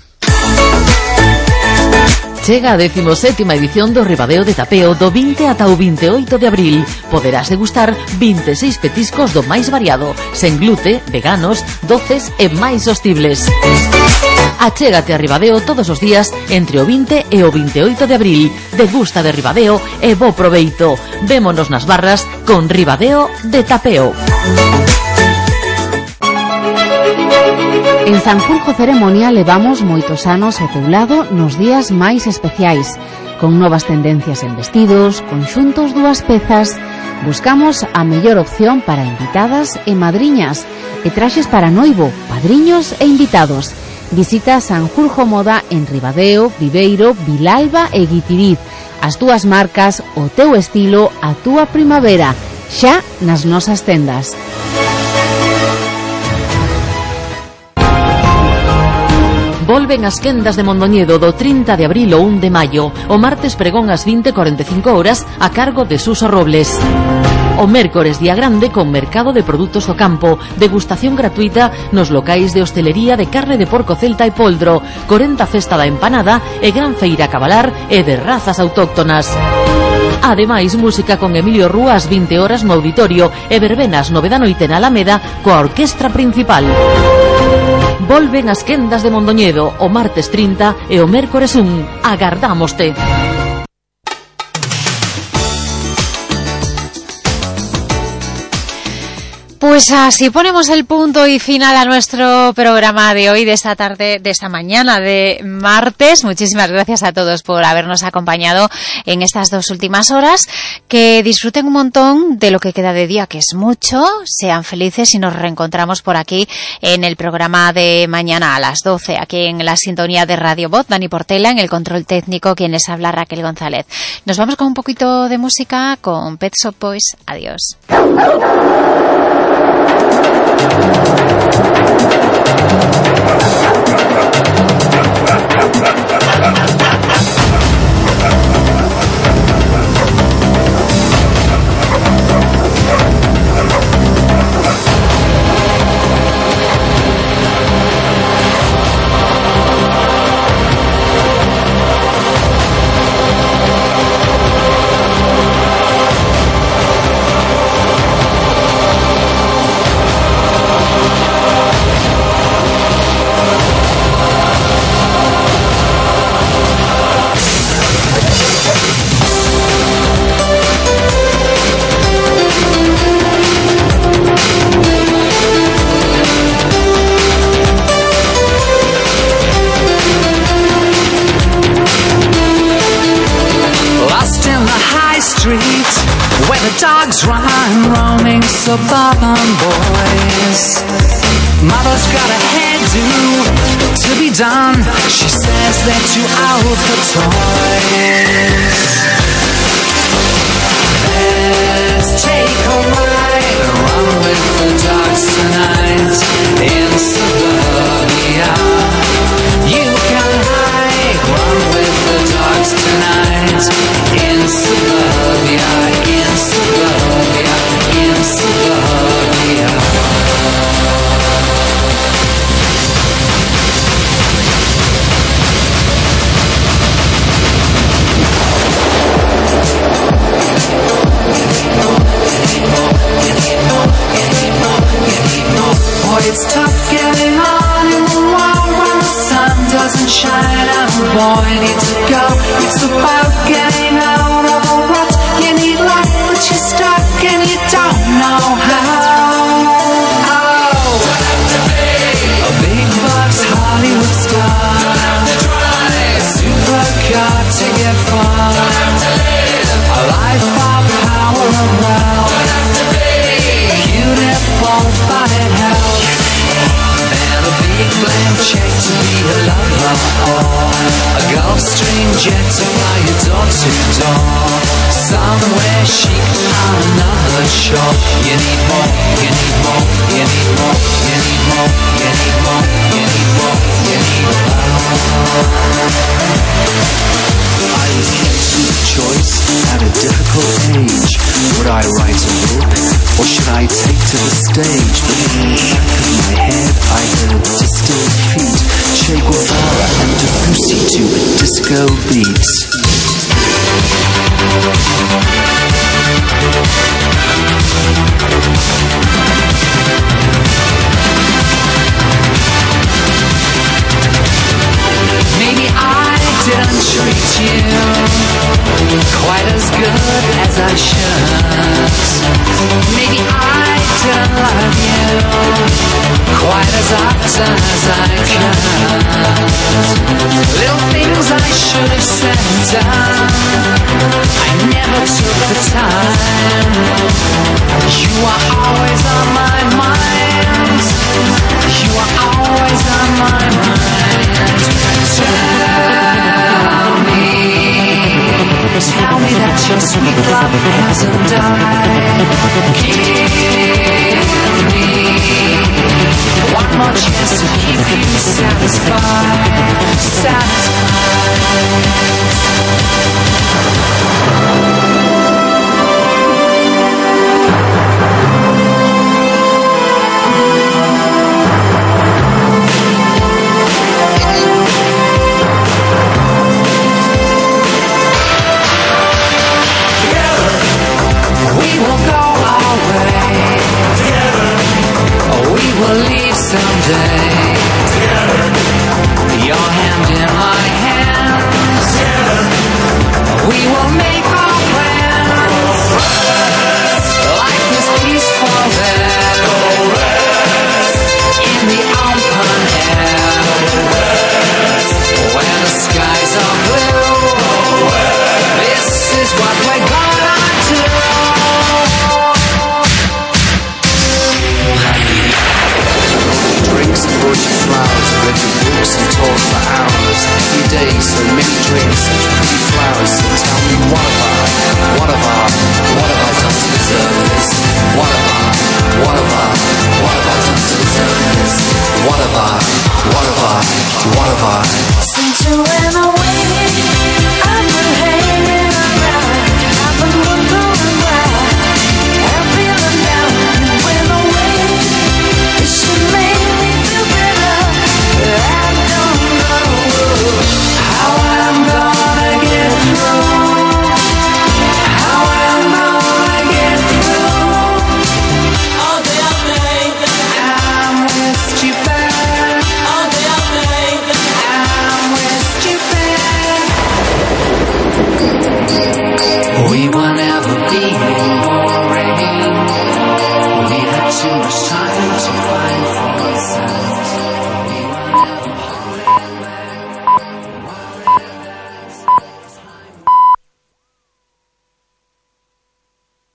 Chega a decimosétima edición do Ribadeo de Tapeo do vinte ata o vinte e oito de abril. Poderás degustar vinte e seis petiscos do máis variado, sen glute, veganos, doces e máis sostibles. Achégate a Ribadeo todos os días entre o vinte e o vinte e oito de abril. Degusta de Ribadeo e bo proveito. Vémonos nas barras con Ribadeo de Tapeo. En Sanjurjo Ceremonia levamos moitos anos ao teu lado nos días máis especiais, con novas tendencias en vestidos, conxuntos dúas pezas. Buscamos a mellor opción para invitadas e madriñas, e traxes para noivo, padriños e invitados. Visita Sanjurjo Moda en Ribadeo, Viveiro, Vilalba e Guitiriz. As túas marcas, o teu estilo, a túa primavera, xa nas nosas tendas. Volven as quendas de Mondoñedo do trinta de abril ao un de maio. O martes pregón ás vinte e cuarenta e cinco horas a cargo de Suso Robles. O mércores día grande con mercado de produtos do campo, degustación gratuita nos locais de hostelería de carne de porco celta e poldro, corenta festa da empanada e gran feira cabalar e de razas autóctonas. Ademais, música con Emilio Rúa ás vinte horas no auditorio e verbenas nove da noite na Alameda coa orquestra principal. Volven as quendas de Mondoñedo o martes trinta e o mércores un. Agardámoste. Pues así ponemos el punto y final a nuestro programa de hoy, de esta tarde, de esta mañana de martes. Muchísimas gracias a todos por habernos acompañado en estas dos últimas horas. Que disfruten un montón de lo que queda de día, que es mucho. Sean felices y nos reencontramos por aquí en el programa de mañana a las doce, aquí en la sintonía de Radio Voz. Dani Portela, en el control técnico, quien les habla, Raquel González. Nos vamos con un poquito de música con Pet Shop Boys. Adiós. Where the dogs run, roaming suburban boys. Mother's got a hairdo to be done. She says they're too old for toys. Let's take a ride, run with the dogs tonight in suburbia. You can hide, run with the dogs tonight in suburbia, in suburbia, in suburbia. Boy, it's tough getting on in the world when the sun doesn't shine and the boy needs to go. It's about getting out of a rut. You need luck, but you're stuck and you don't know how. Oh, a big bucks Hollywood star, a supercar to get far, a life of power and wealth, beautiful but it helps, and a big blank check to be a lover, or a Gulfstream jet to fly you door to door, somewhere chic on another shore. You need more, you need more, you need more, you need more, you need more, you need more, you need more. I was faced with a choice at a difficult age. Would I write a book, or should I take to the stage? But in the back of my head I heard distant feet, Che Guevara and Debussy to a disco beat. Maybe I didn't treat you quite as good as I should. Maybe I didn't love you quite as often as I could. Little things I should have said and done, I never took the time. You are always on my mind. You are always on my mind. Tell me, tell me that your sweet love hasn't died. Give me one more chance to keep you satisfied, satisfied.